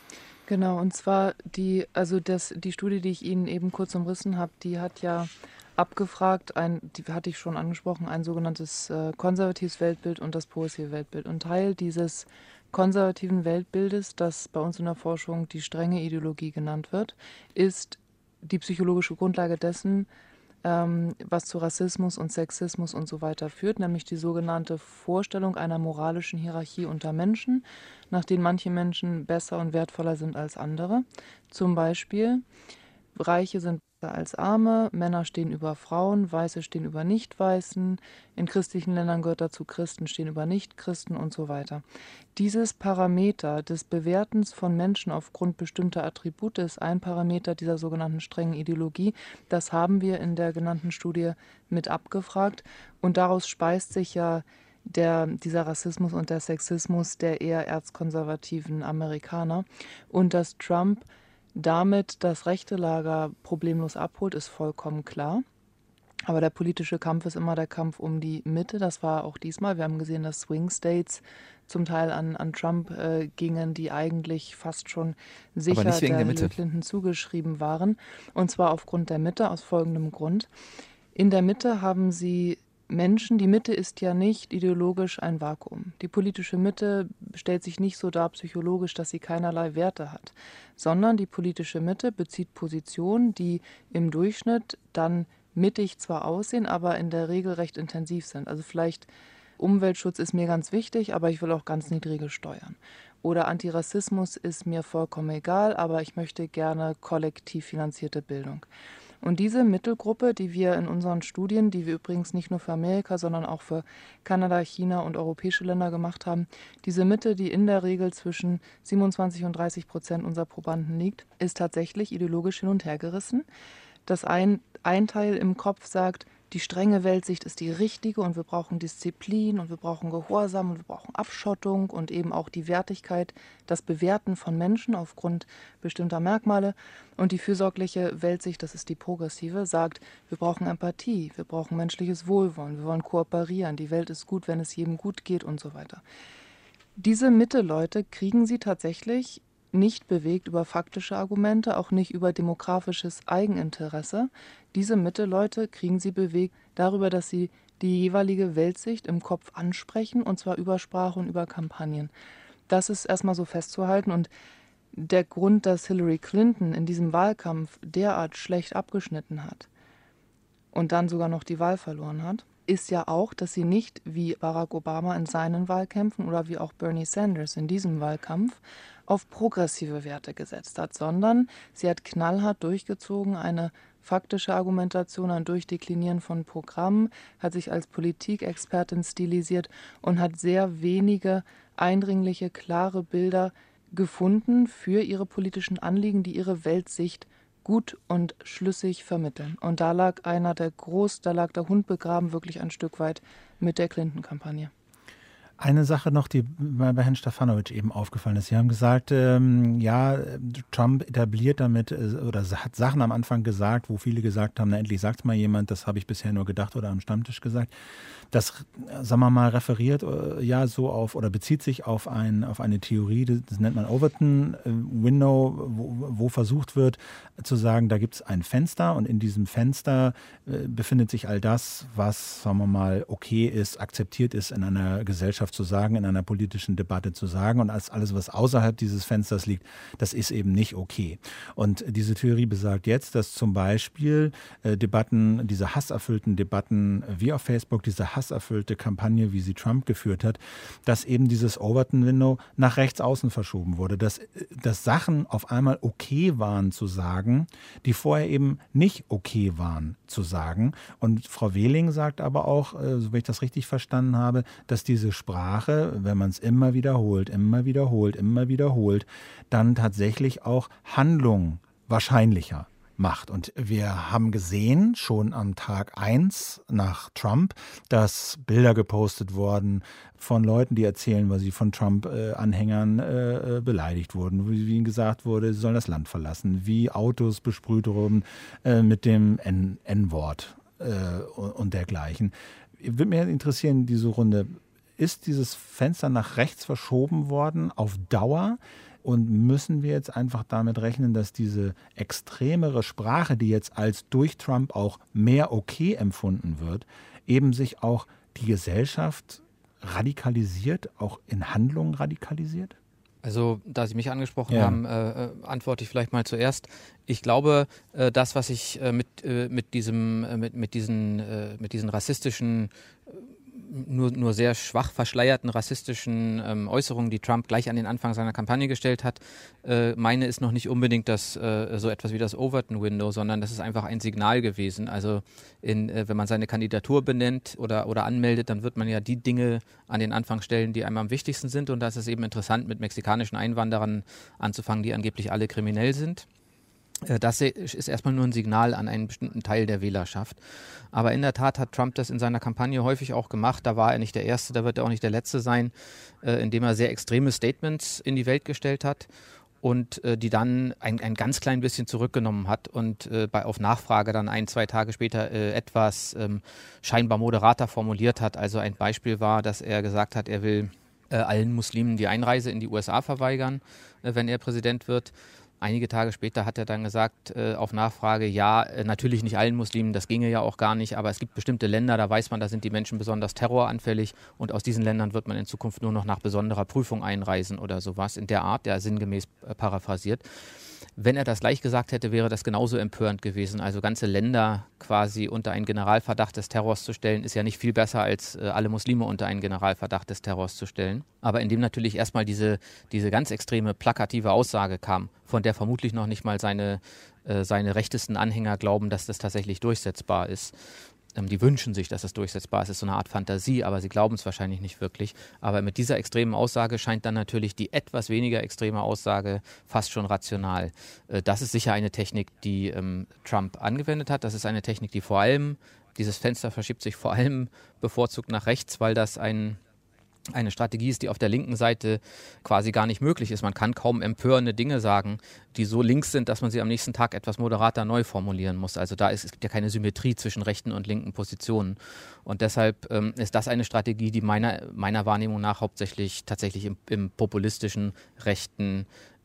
Genau, und zwar die, also das, die Studie, die ich Ihnen eben kurz umrissen habe, die hat ja abgefragt, ein, die hatte ich schon angesprochen, ein sogenanntes äh, konservatives Weltbild und das progressive Weltbild. Und Teil dieses konservativen Weltbildes, das bei uns in der Forschung die strenge Ideologie genannt wird, ist die psychologische Grundlage dessen, ähm, was zu Rassismus und Sexismus und so weiter führt, nämlich die sogenannte Vorstellung einer moralischen Hierarchie unter Menschen, nach denen manche Menschen besser und wertvoller sind als andere. Zum Beispiel, Reiche sind als Arme, Männer stehen über Frauen, Weiße stehen über Nicht-Weißen, in christlichen Ländern gehört dazu, Christen stehen über Nicht-Christen und so weiter. Dieses Parameter des Bewertens von Menschen aufgrund bestimmter Attribute ist ein Parameter dieser sogenannten strengen Ideologie. Das haben wir in der genannten Studie mit abgefragt, und daraus speist sich ja der, dieser Rassismus und der Sexismus der eher erzkonservativen Amerikaner. Und dass Trump damit das rechte Lager problemlos abholt, ist vollkommen klar. Aber der politische Kampf ist immer der Kampf um die Mitte. Das war auch diesmal. Wir haben gesehen, dass Swing States zum Teil an, an Trump äh, gingen, die eigentlich fast schon sicher nicht wegen der der Mitte. Hillary Clinton zugeschrieben waren. Und zwar aufgrund der Mitte, aus folgendem Grund. In der Mitte haben sie Menschen, die Mitte ist ja nicht ideologisch ein Vakuum. Die politische Mitte stellt sich nicht so dar psychologisch, dass sie keinerlei Werte hat, sondern die politische Mitte bezieht Positionen, die im Durchschnitt dann mittig zwar aussehen, aber in der Regel recht intensiv sind. Also vielleicht Umweltschutz ist mir ganz wichtig, aber ich will auch ganz niedrige Steuern. Oder Antirassismus ist mir vollkommen egal, aber ich möchte gerne kollektiv finanzierte Bildung. Und diese Mittelgruppe, die wir in unseren Studien, die wir übrigens nicht nur für Amerika, sondern auch für Kanada, China und europäische Länder gemacht haben, diese Mitte, die in der Regel zwischen siebenundzwanzig und dreißig Prozent unserer Probanden liegt, ist tatsächlich ideologisch hin und her gerissen. Dass ein, ein Teil im Kopf sagt, die strenge Weltsicht ist die richtige und wir brauchen Disziplin und wir brauchen Gehorsam und wir brauchen Abschottung und eben auch die Wertigkeit, das Bewerten von Menschen aufgrund bestimmter Merkmale. Und die fürsorgliche Weltsicht, das ist die progressive, sagt, wir brauchen Empathie, wir brauchen menschliches Wohlwollen, wir wollen kooperieren, die Welt ist gut, wenn es jedem gut geht und so weiter. Diese Mitte-Leute kriegen sie tatsächlich nicht bewegt über faktische Argumente, auch nicht über demografisches Eigeninteresse. Diese Mitte-Leute kriegen sie bewegt darüber, dass sie die jeweilige Weltsicht im Kopf ansprechen, und zwar über Sprache und über Kampagnen. Das ist erstmal so festzuhalten, und der Grund, dass Hillary Clinton in diesem Wahlkampf derart schlecht abgeschnitten hat und dann sogar noch die Wahl verloren hat, ist ja auch, dass sie nicht wie Barack Obama in seinen Wahlkämpfen oder wie auch Bernie Sanders in diesem Wahlkampf auf progressive Werte gesetzt hat, sondern sie hat knallhart durchgezogen, eine faktische Argumentation, ein Durchdeklinieren von Programmen, hat sich als Politikexpertin stilisiert und hat sehr wenige eindringliche, klare Bilder gefunden für ihre politischen Anliegen, die ihre Weltsicht gut und schlüssig vermitteln. Und da lag einer der groß, da lag der Hund begraben, wirklich ein Stück weit mit der Clinton-Kampagne. Eine Sache noch, die bei Herrn Stefanovic eben aufgefallen ist. Sie haben gesagt, ähm, ja, Trump etabliert damit äh, oder hat Sachen am Anfang gesagt, wo viele gesagt haben, na endlich sagt es mal jemand, das habe ich bisher nur gedacht oder am Stammtisch gesagt. Das, sagen wir mal, referiert äh, ja so auf oder bezieht sich auf, ein, auf eine Theorie, das, das nennt man Overton äh, Window, wo, wo versucht wird zu sagen, da gibt es ein Fenster und in diesem Fenster äh, befindet sich all das, was, sagen wir mal, okay ist, akzeptiert ist in einer Gesellschaft zu sagen, in einer politischen Debatte zu sagen, und als alles, was außerhalb dieses Fensters liegt, das ist eben nicht okay. Und diese Theorie besagt jetzt, dass zum Beispiel äh, Debatten, diese hasserfüllten Debatten wie auf Facebook, diese hasserfüllte Kampagne, wie sie Trump geführt hat, dass eben dieses Overton-Window nach rechts außen verschoben wurde, dass, dass Sachen auf einmal okay waren zu sagen, die vorher eben nicht okay waren zu sagen. Und Frau Wehling sagt aber auch, äh, so wie ich das richtig verstanden habe, dass diese Sprache, wenn man es immer wiederholt, immer wiederholt, immer wiederholt, dann tatsächlich auch Handlungen wahrscheinlicher macht. Und wir haben gesehen, schon am Tag eins nach Trump, dass Bilder gepostet wurden von Leuten, die erzählen, weil sie von Trump-Anhängern äh, beleidigt wurden, wie ihnen gesagt wurde, sie sollen das Land verlassen, wie Autos besprüht wurden äh, mit dem N- N-Wort äh, und dergleichen. Würde mich interessieren, diese Runde, ist dieses Fenster nach rechts verschoben worden auf Dauer? Und müssen wir jetzt einfach damit rechnen, dass diese extremere Sprache, die jetzt als durch Trump auch mehr okay empfunden wird, eben sich auch die Gesellschaft radikalisiert, auch in Handlungen radikalisiert? Also, da Sie mich angesprochen ja. haben, äh, antworte ich vielleicht mal zuerst. Ich glaube, äh, das, was ich äh, mit, äh, mit, diesem, äh, mit, mit, diesen, äh, mit diesen rassistischen äh, Nur, nur sehr schwach verschleierten rassistischen ähm, Äußerungen, die Trump gleich an den Anfang seiner Kampagne gestellt hat, äh, meine ist noch nicht unbedingt das, äh, so etwas wie das Overton-Window, sondern das ist einfach ein Signal gewesen. Also in, äh, wenn man seine Kandidatur benennt oder, oder anmeldet, dann wird man ja die Dinge an den Anfang stellen, die einem am wichtigsten sind, und da ist es eben interessant, mit mexikanischen Einwanderern anzufangen, die angeblich alle kriminell sind. Das ist erstmal nur ein Signal an einen bestimmten Teil der Wählerschaft. Aber in der Tat hat Trump das in seiner Kampagne häufig auch gemacht. Da war er nicht der Erste, da wird er auch nicht der Letzte sein, äh, indem er sehr extreme Statements in die Welt gestellt hat und äh, die dann ein, ein ganz klein bisschen zurückgenommen hat und äh, bei, auf Nachfrage dann ein, zwei Tage später äh, etwas ähm, scheinbar moderater formuliert hat. Also ein Beispiel war, dass er gesagt hat, er will äh, allen Muslimen die Einreise in die U S A verweigern, äh, wenn er Präsident wird. Einige Tage später hat er dann gesagt, äh, auf Nachfrage, ja, äh, natürlich nicht allen Muslimen, das ginge ja auch gar nicht, aber es gibt bestimmte Länder, da weiß man, da sind die Menschen besonders terroranfällig, und aus diesen Ländern wird man in Zukunft nur noch nach besonderer Prüfung einreisen oder sowas, in der Art, der sinngemäß äh, paraphrasiert. Wenn er das gleich gesagt hätte, wäre das genauso empörend gewesen. Also ganze Länder quasi unter einen Generalverdacht des Terrors zu stellen, ist ja nicht viel besser, als äh, alle Muslime unter einen Generalverdacht des Terrors zu stellen. Aber indem natürlich erstmal diese, diese ganz extreme plakative Aussage kam, von der vermutlich noch nicht mal seine, äh, seine rechtesten Anhänger glauben, dass das tatsächlich durchsetzbar ist. Ähm, die wünschen sich, dass es durchsetzbar ist. Es ist so eine Art Fantasie, aber sie glauben es wahrscheinlich nicht wirklich. Aber mit dieser extremen Aussage scheint dann natürlich die etwas weniger extreme Aussage fast schon rational. Äh, das ist sicher eine Technik, die ähm, Trump angewendet hat. Das ist eine Technik, die vor allem, dieses Fenster verschiebt sich vor allem bevorzugt nach rechts, weil das ein eine Strategie ist, die auf der linken Seite quasi gar nicht möglich ist. Man kann kaum empörende Dinge sagen, die so links sind, dass man sie am nächsten Tag etwas moderater neu formulieren muss. Also da ist, es gibt ja keine Symmetrie zwischen rechten und linken Positionen. Und deshalb ähm, ist das eine Strategie, die meiner, meiner Wahrnehmung nach hauptsächlich tatsächlich im, im populistischen, rechten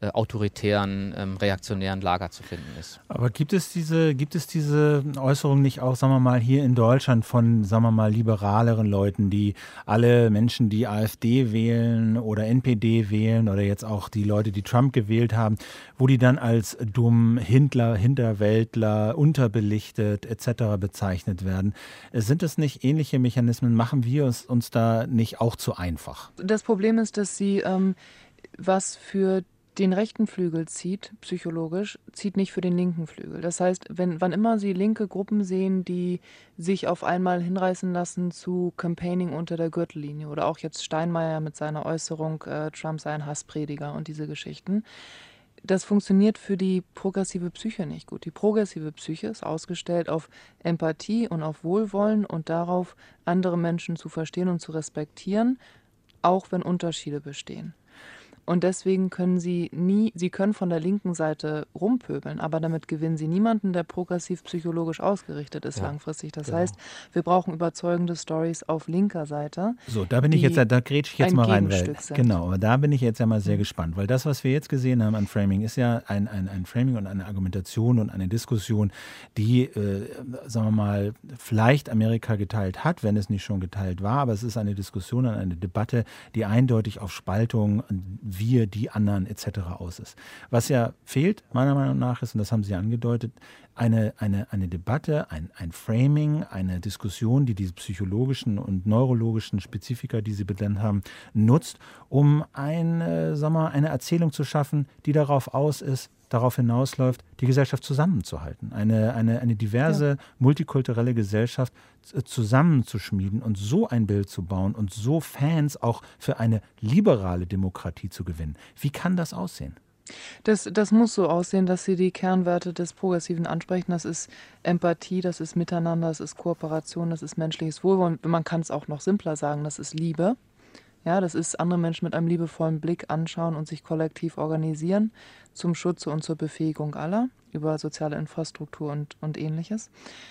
äh, autoritären, ähm, reaktionären Lager zu finden ist. Aber gibt es diese, gibt es diese Äußerung nicht auch, sagen wir mal, hier in Deutschland von, sagen wir mal, liberaleren Leuten, die alle Menschen, die AfD wählen oder N P D wählen oder jetzt auch die Leute, die Trump gewählt haben, wo die dann als dumm, Hindler, Hinterwäldler, unterbelichtet et cetera bezeichnet werden? Sind das nicht ähnliche Mechanismen? Machen wir es uns da nicht auch zu einfach? Das Problem ist, dass sie ähm, was für den rechten Flügel zieht, psychologisch, zieht nicht für den linken Flügel. Das heißt, wenn, wann immer Sie linke Gruppen sehen, die sich auf einmal hinreißen lassen zu Campaigning unter der Gürtellinie oder auch jetzt Steinmeier mit seiner Äußerung, äh, Trump sei ein Hassprediger und diese Geschichten, das funktioniert für die progressive Psyche nicht gut. Die progressive Psyche ist ausgestellt auf Empathie und auf Wohlwollen und darauf, andere Menschen zu verstehen und zu respektieren, auch wenn Unterschiede bestehen. Und deswegen können sie nie, sie können von der linken Seite rumpöbeln, aber damit gewinnen sie niemanden, der progressiv psychologisch ausgerichtet ist, ja, langfristig. Das genau. heißt, wir brauchen überzeugende Stories auf linker Seite. So, da bin ich jetzt, da grätsche ich jetzt mal rein, weil, sind. genau, aber da bin ich jetzt ja mal sehr mhm. gespannt, weil das, was wir jetzt gesehen haben an Framing, ist ja ein, ein, ein Framing und eine Argumentation und eine Diskussion, die, äh, sagen wir mal, vielleicht Amerika geteilt hat, wenn es nicht schon geteilt war, aber es ist eine Diskussion, eine Debatte, die eindeutig auf Spaltung, wir, die anderen et cetera aus ist. Was ja fehlt, meiner Meinung nach, ist, und das haben Sie angedeutet, eine, eine, eine Debatte, ein, ein Framing, eine Diskussion, die diese psychologischen und neurologischen Spezifika, die Sie benannt haben, nutzt, um eine, sagen wir, eine Erzählung zu schaffen, die darauf aus ist, darauf hinausläuft, die Gesellschaft zusammenzuhalten. Eine, eine, eine diverse, ja. multikulturelle Gesellschaft zusammenzuschmieden und so ein Bild zu bauen und so Fans auch für eine liberale Demokratie zu gewinnen. Wie kann das aussehen? Das, das muss so aussehen, dass Sie die Kernwerte des Progressiven ansprechen. Das ist Empathie, das ist Miteinander, das ist Kooperation, das ist menschliches Wohlwollen. Man kann es auch noch simpler sagen, das ist Liebe. Ja, das ist andere Menschen mit einem liebevollen Blick anschauen und sich kollektiv organisieren zum Schutze und zur Befähigung aller über soziale Infrastruktur und, und Ähnliches.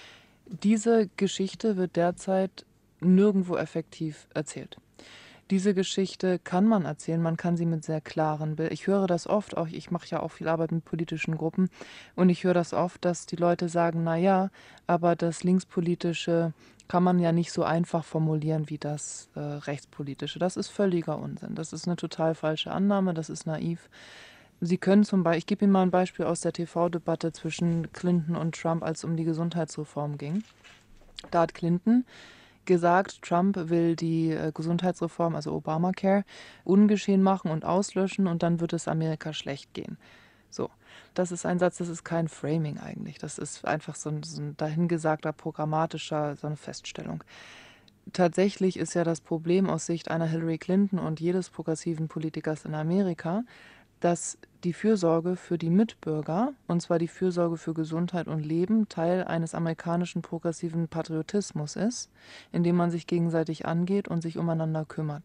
Diese Geschichte wird derzeit nirgendwo effektiv erzählt. Diese Geschichte kann man erzählen, man kann sie mit sehr klaren Bildern. Ich höre das oft, auch ich mache ja auch viel Arbeit mit politischen Gruppen und ich höre das oft, dass die Leute sagen, na ja, aber das Linkspolitische kann man ja nicht so einfach formulieren wie das äh, Rechtspolitische. Das ist völliger Unsinn. Das ist eine total falsche Annahme, das ist naiv. Sie können zum Beispiel, ich gebe Ihnen mal ein Beispiel aus der T V-Debatte zwischen Clinton und Trump, als es um die Gesundheitsreform ging. Da hat Clinton gesagt, Trump will die äh, Gesundheitsreform, also Obamacare, ungeschehen machen und auslöschen und dann wird es Amerika schlecht gehen. So, das ist ein Satz, das ist kein Framing eigentlich. Das ist einfach so ein, so ein dahingesagter, programmatischer, so eine Feststellung. Tatsächlich ist ja das Problem aus Sicht einer Hillary Clinton und jedes progressiven Politikers in Amerika, dass die Fürsorge für die Mitbürger, und zwar die Fürsorge für Gesundheit und Leben, Teil eines amerikanischen progressiven Patriotismus ist, in dem man sich gegenseitig angeht und sich umeinander kümmert.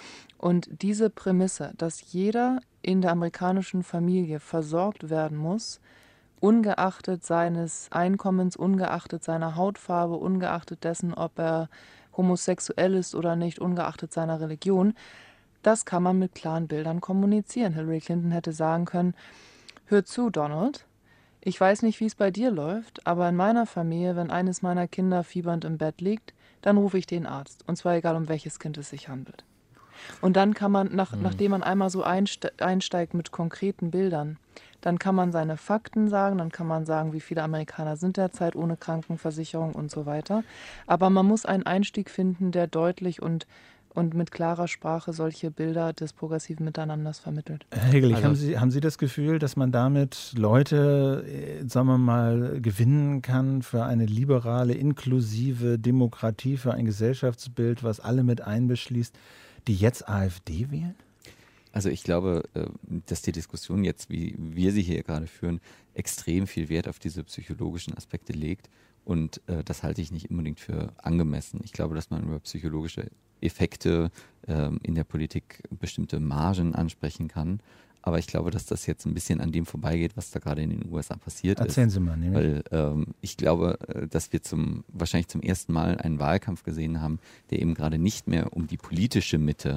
Und diese Prämisse, dass jeder in der amerikanischen Familie versorgt werden muss, ungeachtet seines Einkommens, ungeachtet seiner Hautfarbe, ungeachtet dessen, ob er homosexuell ist oder nicht, ungeachtet seiner Religion, das kann man mit klaren Bildern kommunizieren. Hillary Clinton hätte sagen können, hör zu, Donald, ich weiß nicht, wie es bei dir läuft, aber in meiner Familie, wenn eines meiner Kinder fiebernd im Bett liegt, dann rufe ich den Arzt. Und zwar egal, um welches Kind es sich handelt. Und dann kann man, nach, mhm. nachdem man einmal so einste- einsteigt mit konkreten Bildern, dann kann man seine Fakten sagen, dann kann man sagen, wie viele Amerikaner sind derzeit ohne Krankenversicherung und so weiter. Aber man muss einen Einstieg finden, der deutlich und und mit klarer Sprache solche Bilder des progressiven Miteinanders vermittelt. Herr Hegelich, also, haben Sie, haben Sie das Gefühl, dass man damit Leute, sagen wir mal, gewinnen kann für eine liberale, inklusive Demokratie, für ein Gesellschaftsbild, was alle mit einbeschließt, die jetzt AfD wählen? Also ich glaube, dass die Diskussion jetzt, wie wir sie hier gerade führen, extrem viel Wert auf diese psychologischen Aspekte legt. Und das halte ich nicht unbedingt für angemessen. Ich glaube, dass man über psychologische Effekte ähm, in der Politik bestimmte Margen ansprechen kann. Aber ich glaube, dass das jetzt ein bisschen an dem vorbeigeht, was da gerade in den U S A passiert Erzählen ist. Sie mal. Nämlich. Weil ähm, ich glaube, dass wir zum wahrscheinlich zum ersten Mal einen Wahlkampf gesehen haben, der eben gerade nicht mehr um die politische Mitte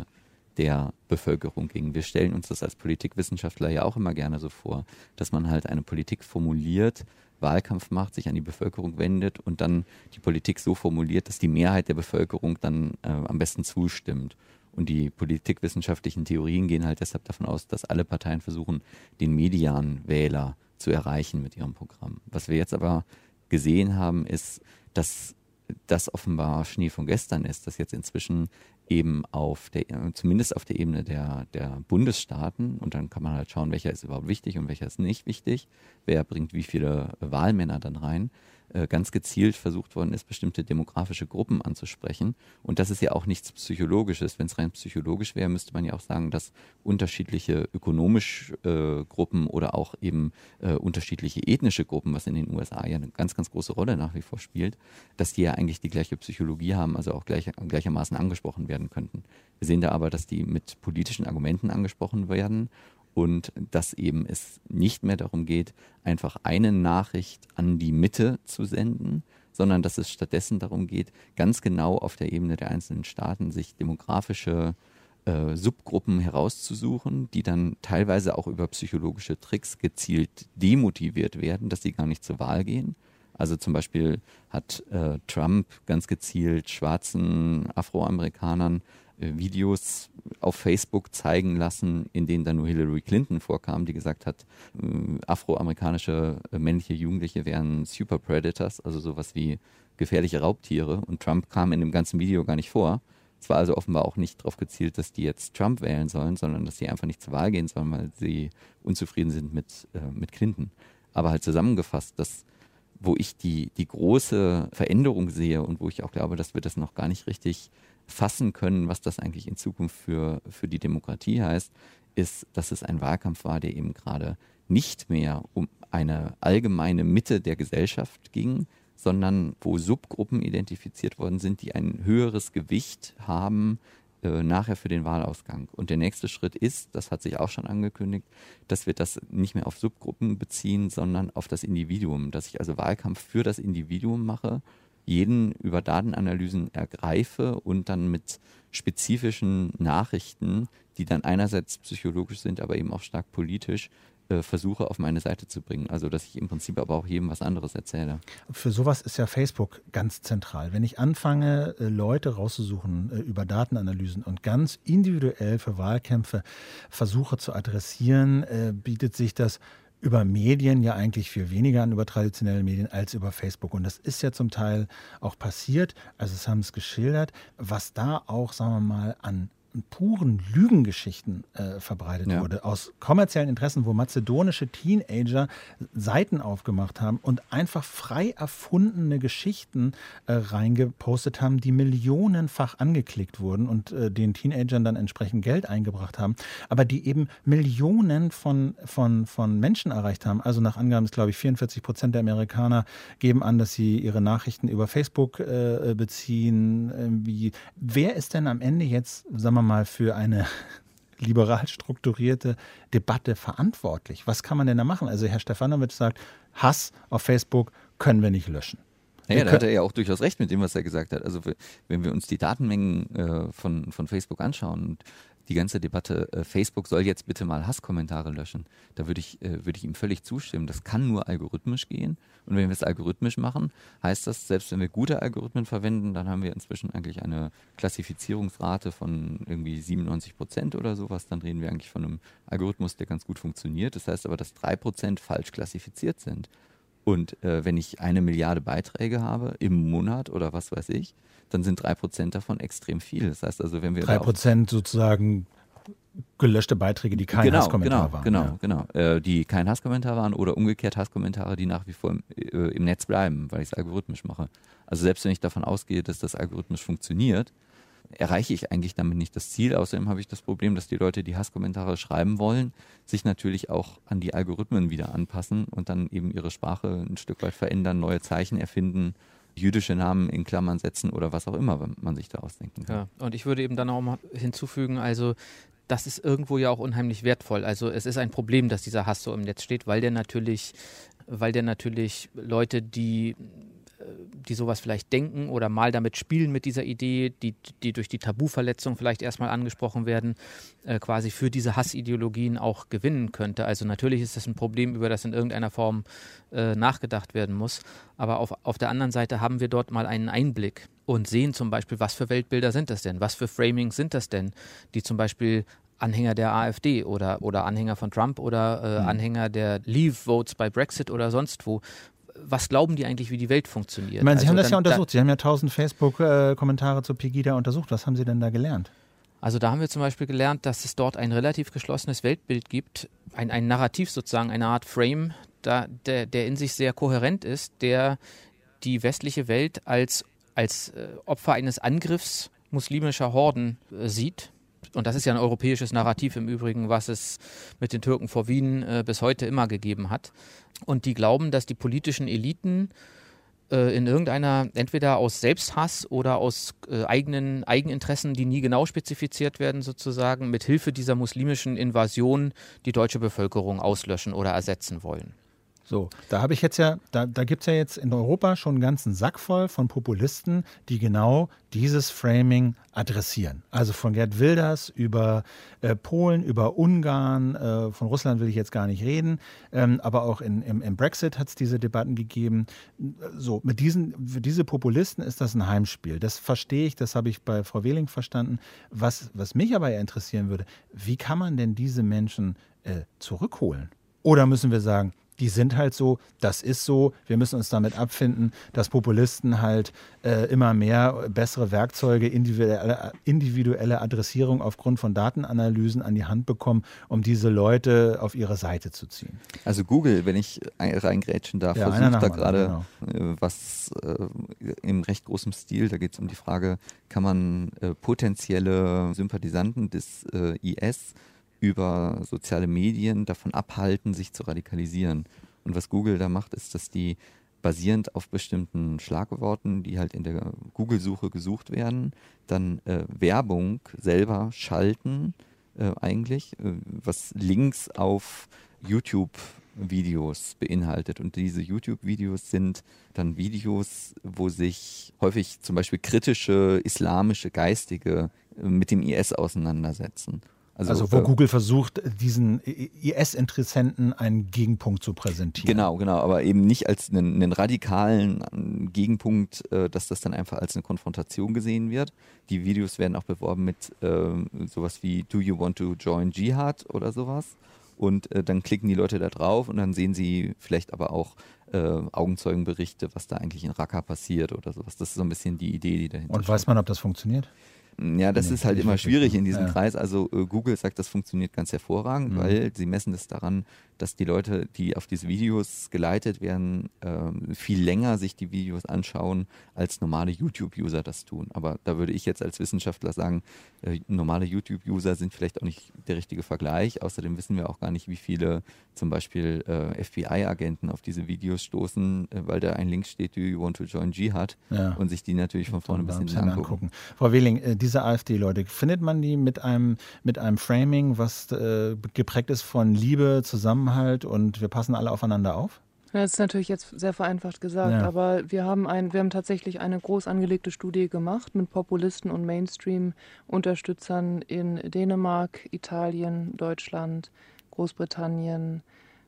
der Bevölkerung ging. Wir stellen uns das als Politikwissenschaftler ja auch immer gerne so vor, dass man halt eine Politik formuliert, Wahlkampf macht, sich an die Bevölkerung wendet und dann die Politik so formuliert, dass die Mehrheit der Bevölkerung dann äh, am besten zustimmt. Und die politikwissenschaftlichen Theorien gehen halt deshalb davon aus, dass alle Parteien versuchen, den Medianwähler zu erreichen mit ihrem Programm. Was wir jetzt aber gesehen haben, ist, dass das offenbar Schnee von gestern ist, dass jetzt inzwischen eben auf der, zumindest auf der Ebene der, der Bundesstaaten, und dann kann man halt schauen, welcher ist überhaupt wichtig und welcher ist nicht wichtig, wer bringt wie viele Wahlmänner dann rein, äh, ganz gezielt versucht worden ist, bestimmte demografische Gruppen anzusprechen. Und das ist ja auch nichts Psychologisches. Wenn es rein psychologisch wäre, müsste man ja auch sagen, dass unterschiedliche ökonomische äh, Gruppen oder auch eben äh, unterschiedliche ethnische Gruppen, was in den U S A ja eine ganz, ganz große Rolle nach wie vor spielt, dass die ja eigentlich die gleiche Psychologie haben, also auch gleich, gleichermaßen angesprochen werden könnten. Wir sehen da aber, dass die mit politischen Argumenten angesprochen werden und dass eben es nicht mehr darum geht, einfach eine Nachricht an die Mitte zu senden, sondern dass es stattdessen darum geht, ganz genau auf der Ebene der einzelnen Staaten sich demografische äh, Subgruppen herauszusuchen, die dann teilweise auch über psychologische Tricks gezielt demotiviert werden, dass sie gar nicht zur Wahl gehen. Also zum Beispiel hat äh, Trump ganz gezielt schwarzen Afroamerikanern äh, Videos auf Facebook zeigen lassen, in denen dann nur Hillary Clinton vorkam, die gesagt hat, äh, afroamerikanische äh, männliche Jugendliche wären Super Predators, also sowas wie gefährliche Raubtiere. Und Trump kam in dem ganzen Video gar nicht vor. Es war also offenbar auch nicht darauf gezielt, dass die jetzt Trump wählen sollen, sondern dass sie einfach nicht zur Wahl gehen sollen, weil sie unzufrieden sind mit, äh, mit Clinton. Aber halt zusammengefasst, dass wo ich die, die große Veränderung sehe und wo ich auch glaube, dass wir das noch gar nicht richtig fassen können, was das eigentlich in Zukunft für, für die Demokratie heißt, ist, dass es ein Wahlkampf war, der eben gerade nicht mehr um eine allgemeine Mitte der Gesellschaft ging, sondern wo Subgruppen identifiziert worden sind, die ein höheres Gewicht haben, äh, nachher für den Wahlausgang. Und der nächste Schritt ist, das hat sich auch schon angekündigt, dass wir das nicht mehr auf Subgruppen beziehen, sondern auf das Individuum, dass ich also Wahlkampf für das Individuum mache, jeden über Datenanalysen ergreife und dann mit spezifischen Nachrichten, die dann einerseits psychologisch sind, aber eben auch stark politisch, äh, versuche auf meine Seite zu bringen. Also dass ich im Prinzip aber auch jedem was anderes erzähle. Für sowas ist ja Facebook ganz zentral. Wenn ich anfange, äh, Leute rauszusuchen äh, über Datenanalysen und ganz individuell für Wahlkämpfe versuche zu adressieren, äh, bietet sich das über Medien ja eigentlich viel weniger an, über traditionelle Medien, als über Facebook. Und das ist ja zum Teil auch passiert. Also es haben es geschildert, was da auch, sagen wir mal, an puren Lügengeschichten äh, verbreitet ja. wurde, aus kommerziellen Interessen, wo mazedonische Teenager Seiten aufgemacht haben und einfach frei erfundene Geschichten äh, reingepostet haben, die millionenfach angeklickt wurden und äh, den Teenagern dann entsprechend Geld eingebracht haben, aber die eben Millionen von, von, von Menschen erreicht haben. Also nach Angaben ist, glaube ich, vierundvierzig Prozent der Amerikaner geben an, dass sie ihre Nachrichten über Facebook äh, beziehen. Irgendwie. Wer ist denn am Ende jetzt, sagen wir mal, für eine liberal strukturierte Debatte verantwortlich? Was kann man denn da machen? Also Herr Stefanovic sagt, Hass auf Facebook können wir nicht löschen. Naja, da hat er ja auch durchaus recht mit dem, was er gesagt hat. Also wenn wir uns die Datenmengen äh, von, von Facebook anschauen und die ganze Debatte, äh, Facebook soll jetzt bitte mal Hasskommentare löschen, da würde ich, äh, würde ich ihm völlig zustimmen. Das kann nur algorithmisch gehen. Und wenn wir es algorithmisch machen, heißt das, selbst wenn wir gute Algorithmen verwenden, dann haben wir inzwischen eigentlich eine Klassifizierungsrate von irgendwie siebenundneunzig Prozent oder sowas. Dann reden wir eigentlich von einem Algorithmus, der ganz gut funktioniert. Das heißt aber, dass drei Prozent falsch klassifiziert sind. Und äh, wenn ich eine Milliarde Beiträge habe im Monat oder was weiß ich, dann sind drei Prozent davon extrem viel. Das heißt also, wenn wir drei Prozent sozusagen gelöschte Beiträge, die kein genau, Hasskommentar genau, waren. Genau, ja. genau. Äh, die kein Hasskommentar waren oder umgekehrt Hasskommentare, die nach wie vor im, äh, im Netz bleiben, weil ich es algorithmisch mache. Also selbst wenn ich davon ausgehe, dass das algorithmisch funktioniert, erreiche ich eigentlich damit nicht das Ziel. Außerdem habe ich das Problem, dass die Leute, die Hasskommentare schreiben wollen, sich natürlich auch an die Algorithmen wieder anpassen und dann eben ihre Sprache ein Stück weit verändern, neue Zeichen erfinden, jüdische Namen in Klammern setzen oder was auch immer man sich da ausdenken kann. Ja, und ich würde eben dann auch mal hinzufügen, also das ist irgendwo ja auch unheimlich wertvoll. Also es ist ein Problem, dass dieser Hass so im Netz steht, weil der natürlich, weil der natürlich Leute, die die sowas vielleicht denken oder mal damit spielen mit dieser Idee, die, die durch die Tabuverletzung vielleicht erstmal angesprochen werden, äh, quasi für diese Hassideologien auch gewinnen könnte. Also natürlich ist das ein Problem, über das in irgendeiner Form äh, nachgedacht werden muss. Aber auf, auf der anderen Seite haben wir dort mal einen Einblick und sehen zum Beispiel, was für Weltbilder sind das denn? Was für Framings sind das denn, die zum Beispiel Anhänger der AfD oder, oder Anhänger von Trump oder äh, mhm. Anhänger der Leave-Votes bei Brexit oder sonst wo. Was glauben die eigentlich, wie die Welt funktioniert? Ich meine, Sie also haben das dann, ja untersucht. Sie haben ja tausend Facebook-Kommentare zu Pegida untersucht. Was haben Sie denn da gelernt? Also da haben wir zum Beispiel gelernt, dass es dort ein relativ geschlossenes Weltbild gibt, ein, ein Narrativ sozusagen, eine Art Frame, da, der, der in sich sehr kohärent ist, der die westliche Welt als, als äh, Opfer eines Angriffs muslimischer Horden äh, sieht. Und das ist ja ein europäisches Narrativ im Übrigen, was es mit den Türken vor Wien äh, bis heute immer gegeben hat. Und die glauben, dass die politischen Eliten äh, in irgendeiner, entweder aus Selbsthass oder aus äh, eigenen Eigeninteressen, die nie genau spezifiziert werden sozusagen, mit Hilfe dieser muslimischen Invasion die deutsche Bevölkerung auslöschen oder ersetzen wollen. So, da habe ich jetzt ja, da, da gibt es ja jetzt in Europa schon einen ganzen Sack voll von Populisten, die genau dieses Framing adressieren. Also von Gerd Wilders über äh, Polen, über Ungarn, äh, von Russland will ich jetzt gar nicht reden, ähm, aber auch in, im, im Brexit hat es diese Debatten gegeben. So, mit diesen, für diese Populisten ist das ein Heimspiel. Das verstehe ich, das habe ich bei Frau Wehling verstanden. Was, was mich aber eher interessieren würde, wie kann man denn diese Menschen äh, zurückholen? Oder müssen wir sagen, die sind halt so, das ist so, wir müssen uns damit abfinden, dass Populisten halt äh, immer mehr bessere Werkzeuge, individuelle, individuelle Adressierung aufgrund von Datenanalysen an die Hand bekommen, um diese Leute auf ihre Seite zu ziehen. Also Google, wenn ich reingrätschen darf, ja, versucht da gerade genau. äh, was äh, im recht großen Stil, da geht es um die Frage, kann man äh, potenzielle Sympathisanten des äh, I S über soziale Medien davon abhalten, sich zu radikalisieren. Und was Google da macht, ist, dass die basierend auf bestimmten Schlagworten, die halt in der Google-Suche gesucht werden, dann äh, Werbung selber schalten, äh, eigentlich, äh, was Links auf YouTube-Videos beinhaltet. Und diese YouTube-Videos sind dann Videos, wo sich häufig zum Beispiel kritische islamische Geistige äh, mit dem I S auseinandersetzen. Also, also wo äh, Google versucht, diesen I S-Interessenten einen Gegenpunkt zu präsentieren. Genau, genau, aber eben nicht als einen, einen radikalen Gegenpunkt, äh, dass das dann einfach als eine Konfrontation gesehen wird. Die Videos werden auch beworben mit äh, sowas wie Do you want to join Jihad oder sowas. Und äh, dann klicken die Leute da drauf und dann sehen sie vielleicht aber auch äh, Augenzeugenberichte, was da eigentlich in Raqqa passiert oder sowas. Das ist so ein bisschen die Idee, die dahinter Und weiß man, ob das funktioniert? Ja, das nee, ist halt immer schwierig in diesem ja. Kreis. Also äh, Google sagt, das funktioniert ganz hervorragend, mhm. weil sie messen das daran, dass die Leute, die auf diese Videos geleitet werden, äh, viel länger sich die Videos anschauen, als normale YouTube-User das tun. Aber da würde ich jetzt als Wissenschaftler sagen, äh, normale YouTube-User sind vielleicht auch nicht der richtige Vergleich. Außerdem wissen wir auch gar nicht, wie viele zum Beispiel äh, F B I-Agenten auf diese Videos stoßen, äh, weil da ein Link steht, do you want to join Jihad? Ja. Und sich die natürlich von vorne bis hinten angucken. angucken. Frau Wehling, äh, diese AfD-Leute, findet man die mit einem, mit einem Framing, was äh, geprägt ist von Liebe, Zusammenhalt und wir passen alle aufeinander auf? Das ist natürlich jetzt sehr vereinfacht gesagt, ja. aber wir haben, ein, wir haben tatsächlich eine groß angelegte Studie gemacht mit Populisten und Mainstream-Unterstützern in Dänemark, Italien, Deutschland, Großbritannien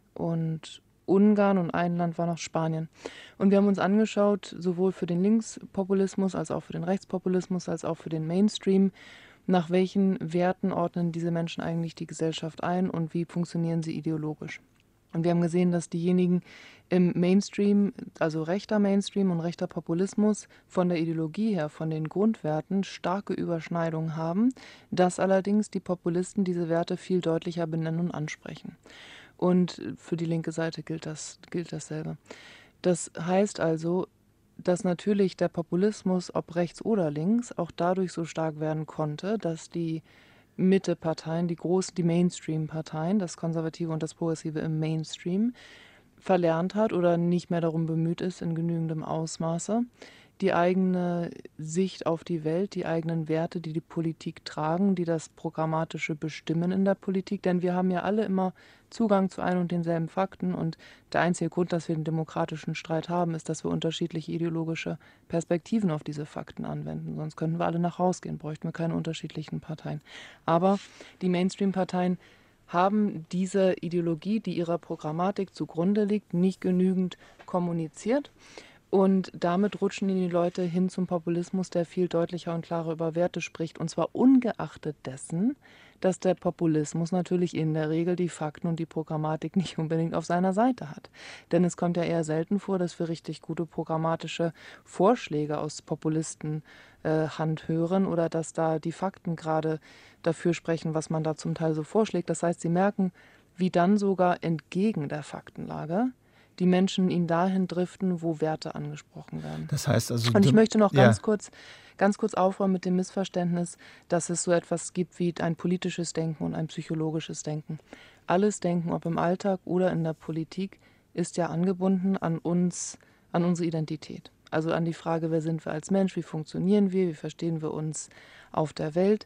und Ungarn und ein Land war noch Spanien. Und wir haben uns angeschaut, sowohl für den Linkspopulismus als auch für den Rechtspopulismus als auch für den Mainstream, nach welchen Werten ordnen diese Menschen eigentlich die Gesellschaft ein und wie funktionieren sie ideologisch. Und wir haben gesehen, dass diejenigen im Mainstream, also rechter Mainstream und rechter Populismus, von der Ideologie her, von den Grundwerten starke Überschneidungen haben, dass allerdings die Populisten diese Werte viel deutlicher benennen und ansprechen. Und für die linke Seite gilt das, gilt dasselbe. Das heißt also, dass natürlich der Populismus, ob rechts oder links, auch dadurch so stark werden konnte, dass die Mitte-Parteien, die großen, die Mainstream-Parteien, das Konservative und das Progressive im Mainstream, verlernt hat oder nicht mehr darum bemüht ist, in genügendem Ausmaße, die eigene Sicht auf die Welt, die eigenen Werte, die die Politik tragen, die das Programmatische bestimmen in der Politik. Denn wir haben ja alle immer Zugang zu ein und denselben Fakten. Und der einzige Grund, dass wir einen demokratischen Streit haben, ist, dass wir unterschiedliche ideologische Perspektiven auf diese Fakten anwenden. Sonst könnten wir alle nach Hause gehen, bräuchten wir keine unterschiedlichen Parteien. Aber die Mainstream-Parteien haben diese Ideologie, die ihrer Programmatik zugrunde liegt, nicht genügend kommuniziert. Und damit rutschen die Leute hin zum Populismus, der viel deutlicher und klarer über Werte spricht. Und zwar ungeachtet dessen, dass der Populismus natürlich in der Regel die Fakten und die Programmatik nicht unbedingt auf seiner Seite hat. Denn es kommt ja eher selten vor, dass wir richtig gute programmatische Vorschläge aus Populisten äh, Hand hören oder dass da die Fakten gerade dafür sprechen, was man da zum Teil so vorschlägt. Das heißt, sie merken, wie dann sogar entgegen der Faktenlage die Menschen ihn dahin driften, wo Werte angesprochen werden. Das heißt also, und ich möchte noch ja. ganz kurz, ganz kurz aufräumen mit dem Missverständnis, dass es so etwas gibt wie ein politisches Denken und ein psychologisches Denken. Alles Denken, ob im Alltag oder in der Politik, ist ja angebunden an uns, an unsere Identität. Also an die Frage, wer sind wir als Mensch, wie funktionieren wir, wie verstehen wir uns auf der Welt.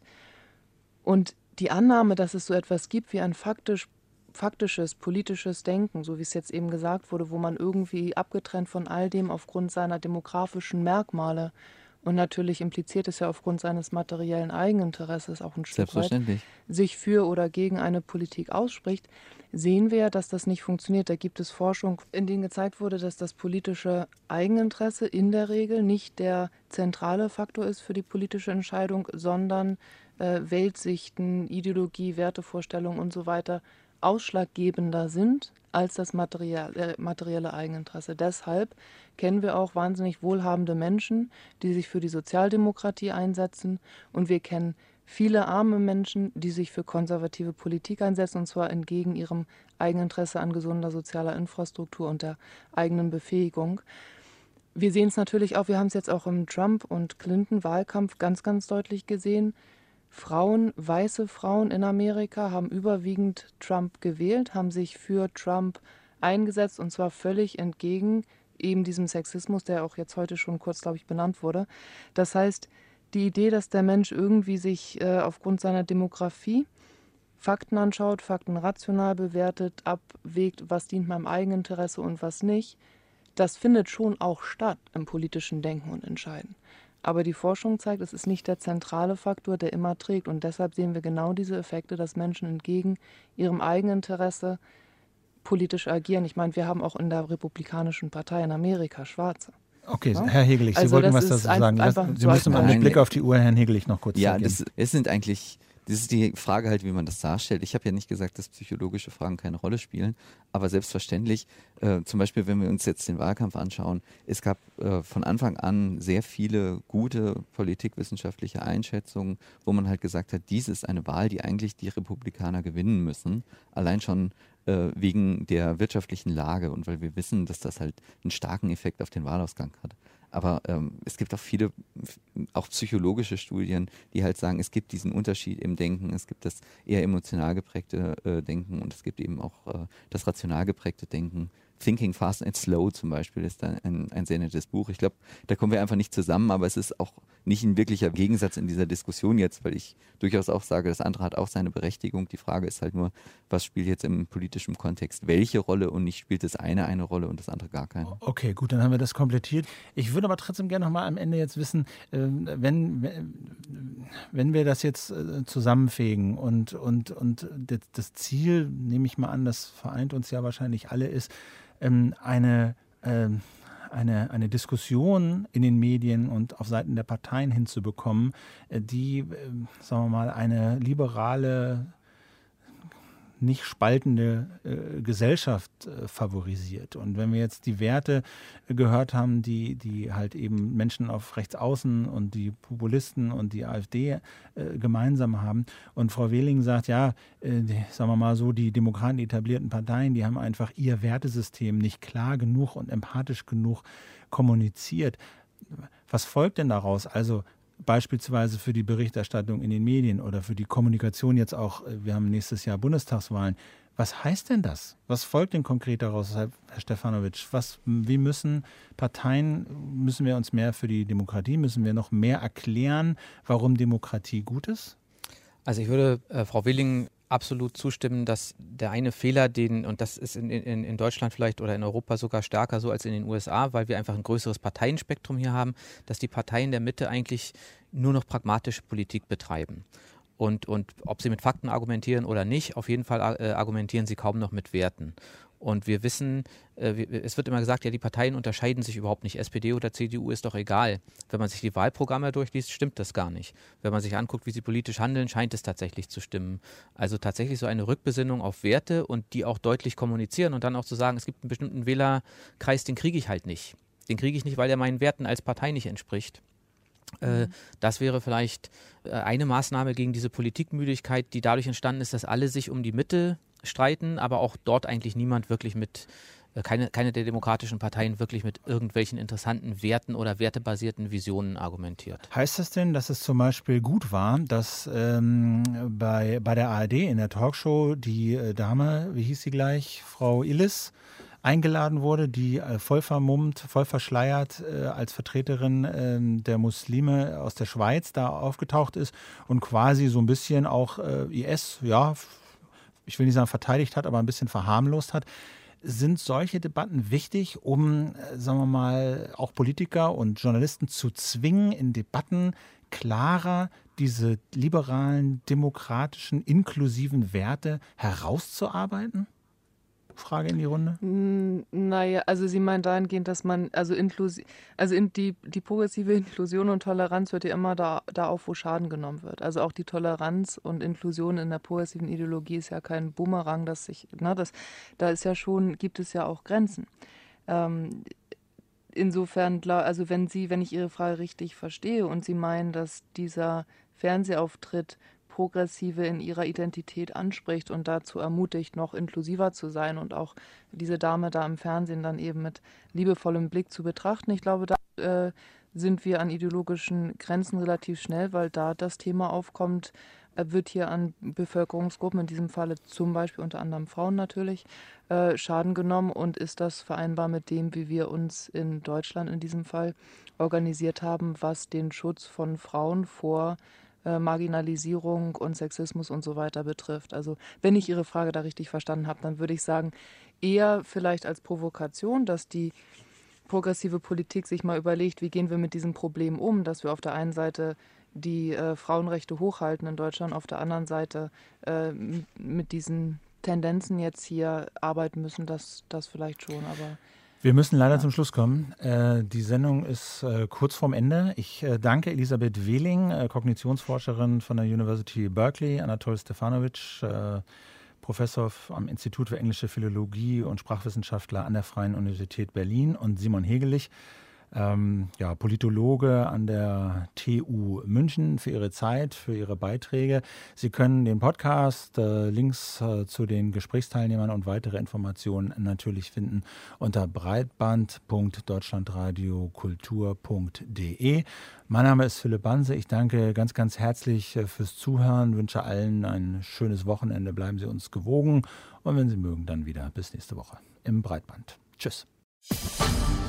Und die Annahme, dass es so etwas gibt wie ein faktisch faktisches, politisches Denken, so wie es jetzt eben gesagt wurde, wo man irgendwie abgetrennt von all dem aufgrund seiner demografischen Merkmale und natürlich impliziert es ja aufgrund seines materiellen Eigeninteresses auch ein Stück weit, sich für oder gegen eine Politik ausspricht, sehen wir, dass das nicht funktioniert. Da gibt es Forschung, in denen gezeigt wurde, dass das politische Eigeninteresse in der Regel nicht der zentrale Faktor ist für die politische Entscheidung, sondern äh, Weltsichten, Ideologie, Wertevorstellungen und so weiter ausschlaggebender sind als das materielle, materielle Eigeninteresse. Deshalb kennen wir auch wahnsinnig wohlhabende Menschen, die sich für die Sozialdemokratie einsetzen, und wir kennen viele arme Menschen, die sich für konservative Politik einsetzen, und zwar entgegen ihrem Eigeninteresse an gesunder sozialer Infrastruktur und der eigenen Befähigung. Wir sehen es natürlich auch, wir haben es jetzt auch im Trump- und Clinton-Wahlkampf ganz, ganz deutlich gesehen. Frauen, weiße Frauen in Amerika haben überwiegend Trump gewählt, haben sich für Trump eingesetzt, und zwar völlig entgegen eben diesem Sexismus, der auch jetzt heute schon kurz, glaube ich, benannt wurde. Das heißt, die Idee, dass der Mensch irgendwie sich äh, aufgrund seiner Demografie Fakten anschaut, Fakten rational bewertet, abwägt, was dient meinem Eigeninteresse und was nicht, das findet schon auch statt im politischen Denken und Entscheiden. Aber die Forschung zeigt, es ist nicht der zentrale Faktor, der immer trägt. Und deshalb sehen wir genau diese Effekte, dass Menschen entgegen ihrem Eigeninteresse politisch agieren. Ich meine, wir haben auch in der Republikanischen Partei in Amerika Schwarze. Okay, ja? Herr Hegelich, Sie also wollten was dazu sagen. Sie müssen mal mit Blick auf die Uhr Herrn Hegelich noch kurz Ja, zurückgeben. das, es sind eigentlich... Das ist die Frage halt, wie man das darstellt. Ich habe ja nicht gesagt, dass psychologische Fragen keine Rolle spielen, aber selbstverständlich, äh, zum Beispiel, wenn wir uns jetzt den Wahlkampf anschauen, es gab äh, von Anfang an sehr viele gute politikwissenschaftliche Einschätzungen, wo man halt gesagt hat, dies ist eine Wahl, die eigentlich die Republikaner gewinnen müssen, allein schon äh, wegen der wirtschaftlichen Lage und weil wir wissen, dass das halt einen starken Effekt auf den Wahlausgang hat. Aber ähm, es gibt auch viele, auch psychologische Studien, die halt sagen, es gibt diesen Unterschied im Denken, es gibt das eher emotional geprägte äh, Denken und es gibt eben auch äh, das rational geprägte Denken. Thinking Fast and Slow zum Beispiel ist ein, ein, ein sehr nettes Buch. Ich glaube, da kommen wir einfach nicht zusammen, aber es ist auch nicht ein wirklicher Gegensatz in dieser Diskussion jetzt, weil ich durchaus auch sage, das andere hat auch seine Berechtigung. Die Frage ist halt nur, was spielt jetzt im politischen Kontext welche Rolle und nicht spielt das eine eine Rolle und das andere gar keine. Okay, gut, dann haben wir das komplettiert. Ich würde aber trotzdem gerne noch mal am Ende jetzt wissen, wenn, wenn wir das jetzt zusammenfegen und, und, und das Ziel, nehme ich mal an, das vereint uns ja wahrscheinlich alle, ist, eine, eine, eine Diskussion in den Medien und auf Seiten der Parteien hinzubekommen, die, sagen wir mal, eine liberale, nicht spaltende äh, Gesellschaft äh, favorisiert. Und wenn wir jetzt die Werte äh, gehört haben, die, die halt eben Menschen auf rechts außen und die Populisten und die AfD äh, gemeinsam haben und Frau Wehling sagt, ja, äh, die, sagen wir mal so, die Demokraten, die etablierten Parteien, die haben einfach ihr Wertesystem nicht klar genug und empathisch genug kommuniziert. Was folgt denn daraus? Also beispielsweise für die Berichterstattung in den Medien oder für die Kommunikation jetzt auch, wir haben nächstes Jahr Bundestagswahlen. Was heißt denn das? Was folgt denn konkret daraus, Herr Stefanovic? Was, wie müssen Parteien, müssen wir uns mehr für die Demokratie, müssen wir noch mehr erklären, warum Demokratie gut ist? Also ich würde äh, Frau Willing absolut zustimmen, dass der eine Fehler, den, und das ist in, in, in Deutschland vielleicht oder in Europa sogar stärker so als in den U S A, weil wir einfach ein größeres Parteienspektrum hier haben, dass die Parteien der Mitte eigentlich nur noch pragmatische Politik betreiben. Und, und ob sie mit Fakten argumentieren oder nicht, auf jeden Fall äh, argumentieren sie kaum noch mit Werten. Und wir wissen, äh, wir, es wird immer gesagt, ja, die Parteien unterscheiden sich überhaupt nicht. S P D oder C D U ist doch egal. Wenn man sich die Wahlprogramme durchliest, stimmt das gar nicht. Wenn man sich anguckt, wie sie politisch handeln, scheint es tatsächlich zu stimmen. Also tatsächlich so eine Rückbesinnung auf Werte und die auch deutlich kommunizieren und dann auch zu sagen, es gibt einen bestimmten Wählerkreis, den kriege ich halt nicht. Den kriege ich nicht, weil der meinen Werten als Partei nicht entspricht. Äh, das wäre vielleicht äh, eine Maßnahme gegen diese Politikmüdigkeit, die dadurch entstanden ist, dass alle sich um die Mitte streiten, aber auch dort eigentlich niemand wirklich mit, äh, keine, keine der demokratischen Parteien wirklich mit irgendwelchen interessanten Werten oder wertebasierten Visionen argumentiert. Heißt das denn, dass es zum Beispiel gut war, dass ähm, bei, bei der A R D in der Talkshow die äh, Dame, wie hieß sie gleich, Frau Illis, eingeladen wurde, die äh, voll vermummt, voll verschleiert äh, als Vertreterin äh, der Muslime aus der Schweiz da aufgetaucht ist und quasi so ein bisschen auch äh, I S, ja, ich will nicht sagen verteidigt hat, aber ein bisschen verharmlost hat. Sind solche Debatten wichtig, um, äh, sagen wir mal, auch Politiker und Journalisten zu zwingen, in Debatten klarer diese liberalen, demokratischen, inklusiven Werte herauszuarbeiten? Frage in die Runde? Naja, also Sie meinen dahingehend, dass man, also, Inklusi also in die, die progressive Inklusion und Toleranz hört ja immer da, da auf, wo Schaden genommen wird. Also auch die Toleranz und Inklusion in der progressiven Ideologie ist ja kein Boomerang, dass sich, na, das, da ist ja schon, gibt es ja auch Grenzen. Ähm, insofern, also wenn Sie, wenn ich Ihre Frage richtig verstehe und Sie meinen, dass dieser Fernsehauftritt Progressive in ihrer Identität anspricht und dazu ermutigt, noch inklusiver zu sein und auch diese Dame da im Fernsehen dann eben mit liebevollem Blick zu betrachten. Ich glaube, da äh, sind wir an ideologischen Grenzen relativ schnell, weil da das Thema aufkommt, äh, wird hier an Bevölkerungsgruppen, in diesem Falle zum Beispiel unter anderem Frauen natürlich, äh, Schaden genommen und ist das vereinbar mit dem, wie wir uns in Deutschland in diesem Fall organisiert haben, was den Schutz von Frauen vor Marginalisierung und Sexismus und so weiter betrifft. Also wenn ich Ihre Frage da richtig verstanden habe, dann würde ich sagen, eher vielleicht als Provokation, dass die progressive Politik sich mal überlegt, wie gehen wir mit diesem Problem um, dass wir auf der einen Seite die äh, Frauenrechte hochhalten in Deutschland, auf der anderen Seite äh, mit diesen Tendenzen jetzt hier arbeiten müssen, das, das vielleicht schon, aber... Wir müssen leider ja. zum Schluss kommen. Äh, die Sendung ist äh, kurz vorm Ende. Ich äh, danke Elisabeth Wehling, äh, Kognitionsforscherin von der University Berkeley, Anatol Stefanovic, äh, Professor am Institut für englische Philologie und Sprachwissenschaftler an der Freien Universität Berlin und Simon Hegelich, ähm, ja, Politologe an der T U München, für Ihre Zeit, für Ihre Beiträge. Sie können den Podcast, äh, Links äh, zu den Gesprächsteilnehmern und weitere Informationen natürlich finden unter breitband punkt deutschlandradiokultur punkt de. Mein Name ist Philipp Banse. Ich danke ganz, ganz herzlich äh, fürs Zuhören, wünsche allen ein schönes Wochenende. Bleiben Sie uns gewogen und wenn Sie mögen, dann wieder bis nächste Woche im Breitband. Tschüss.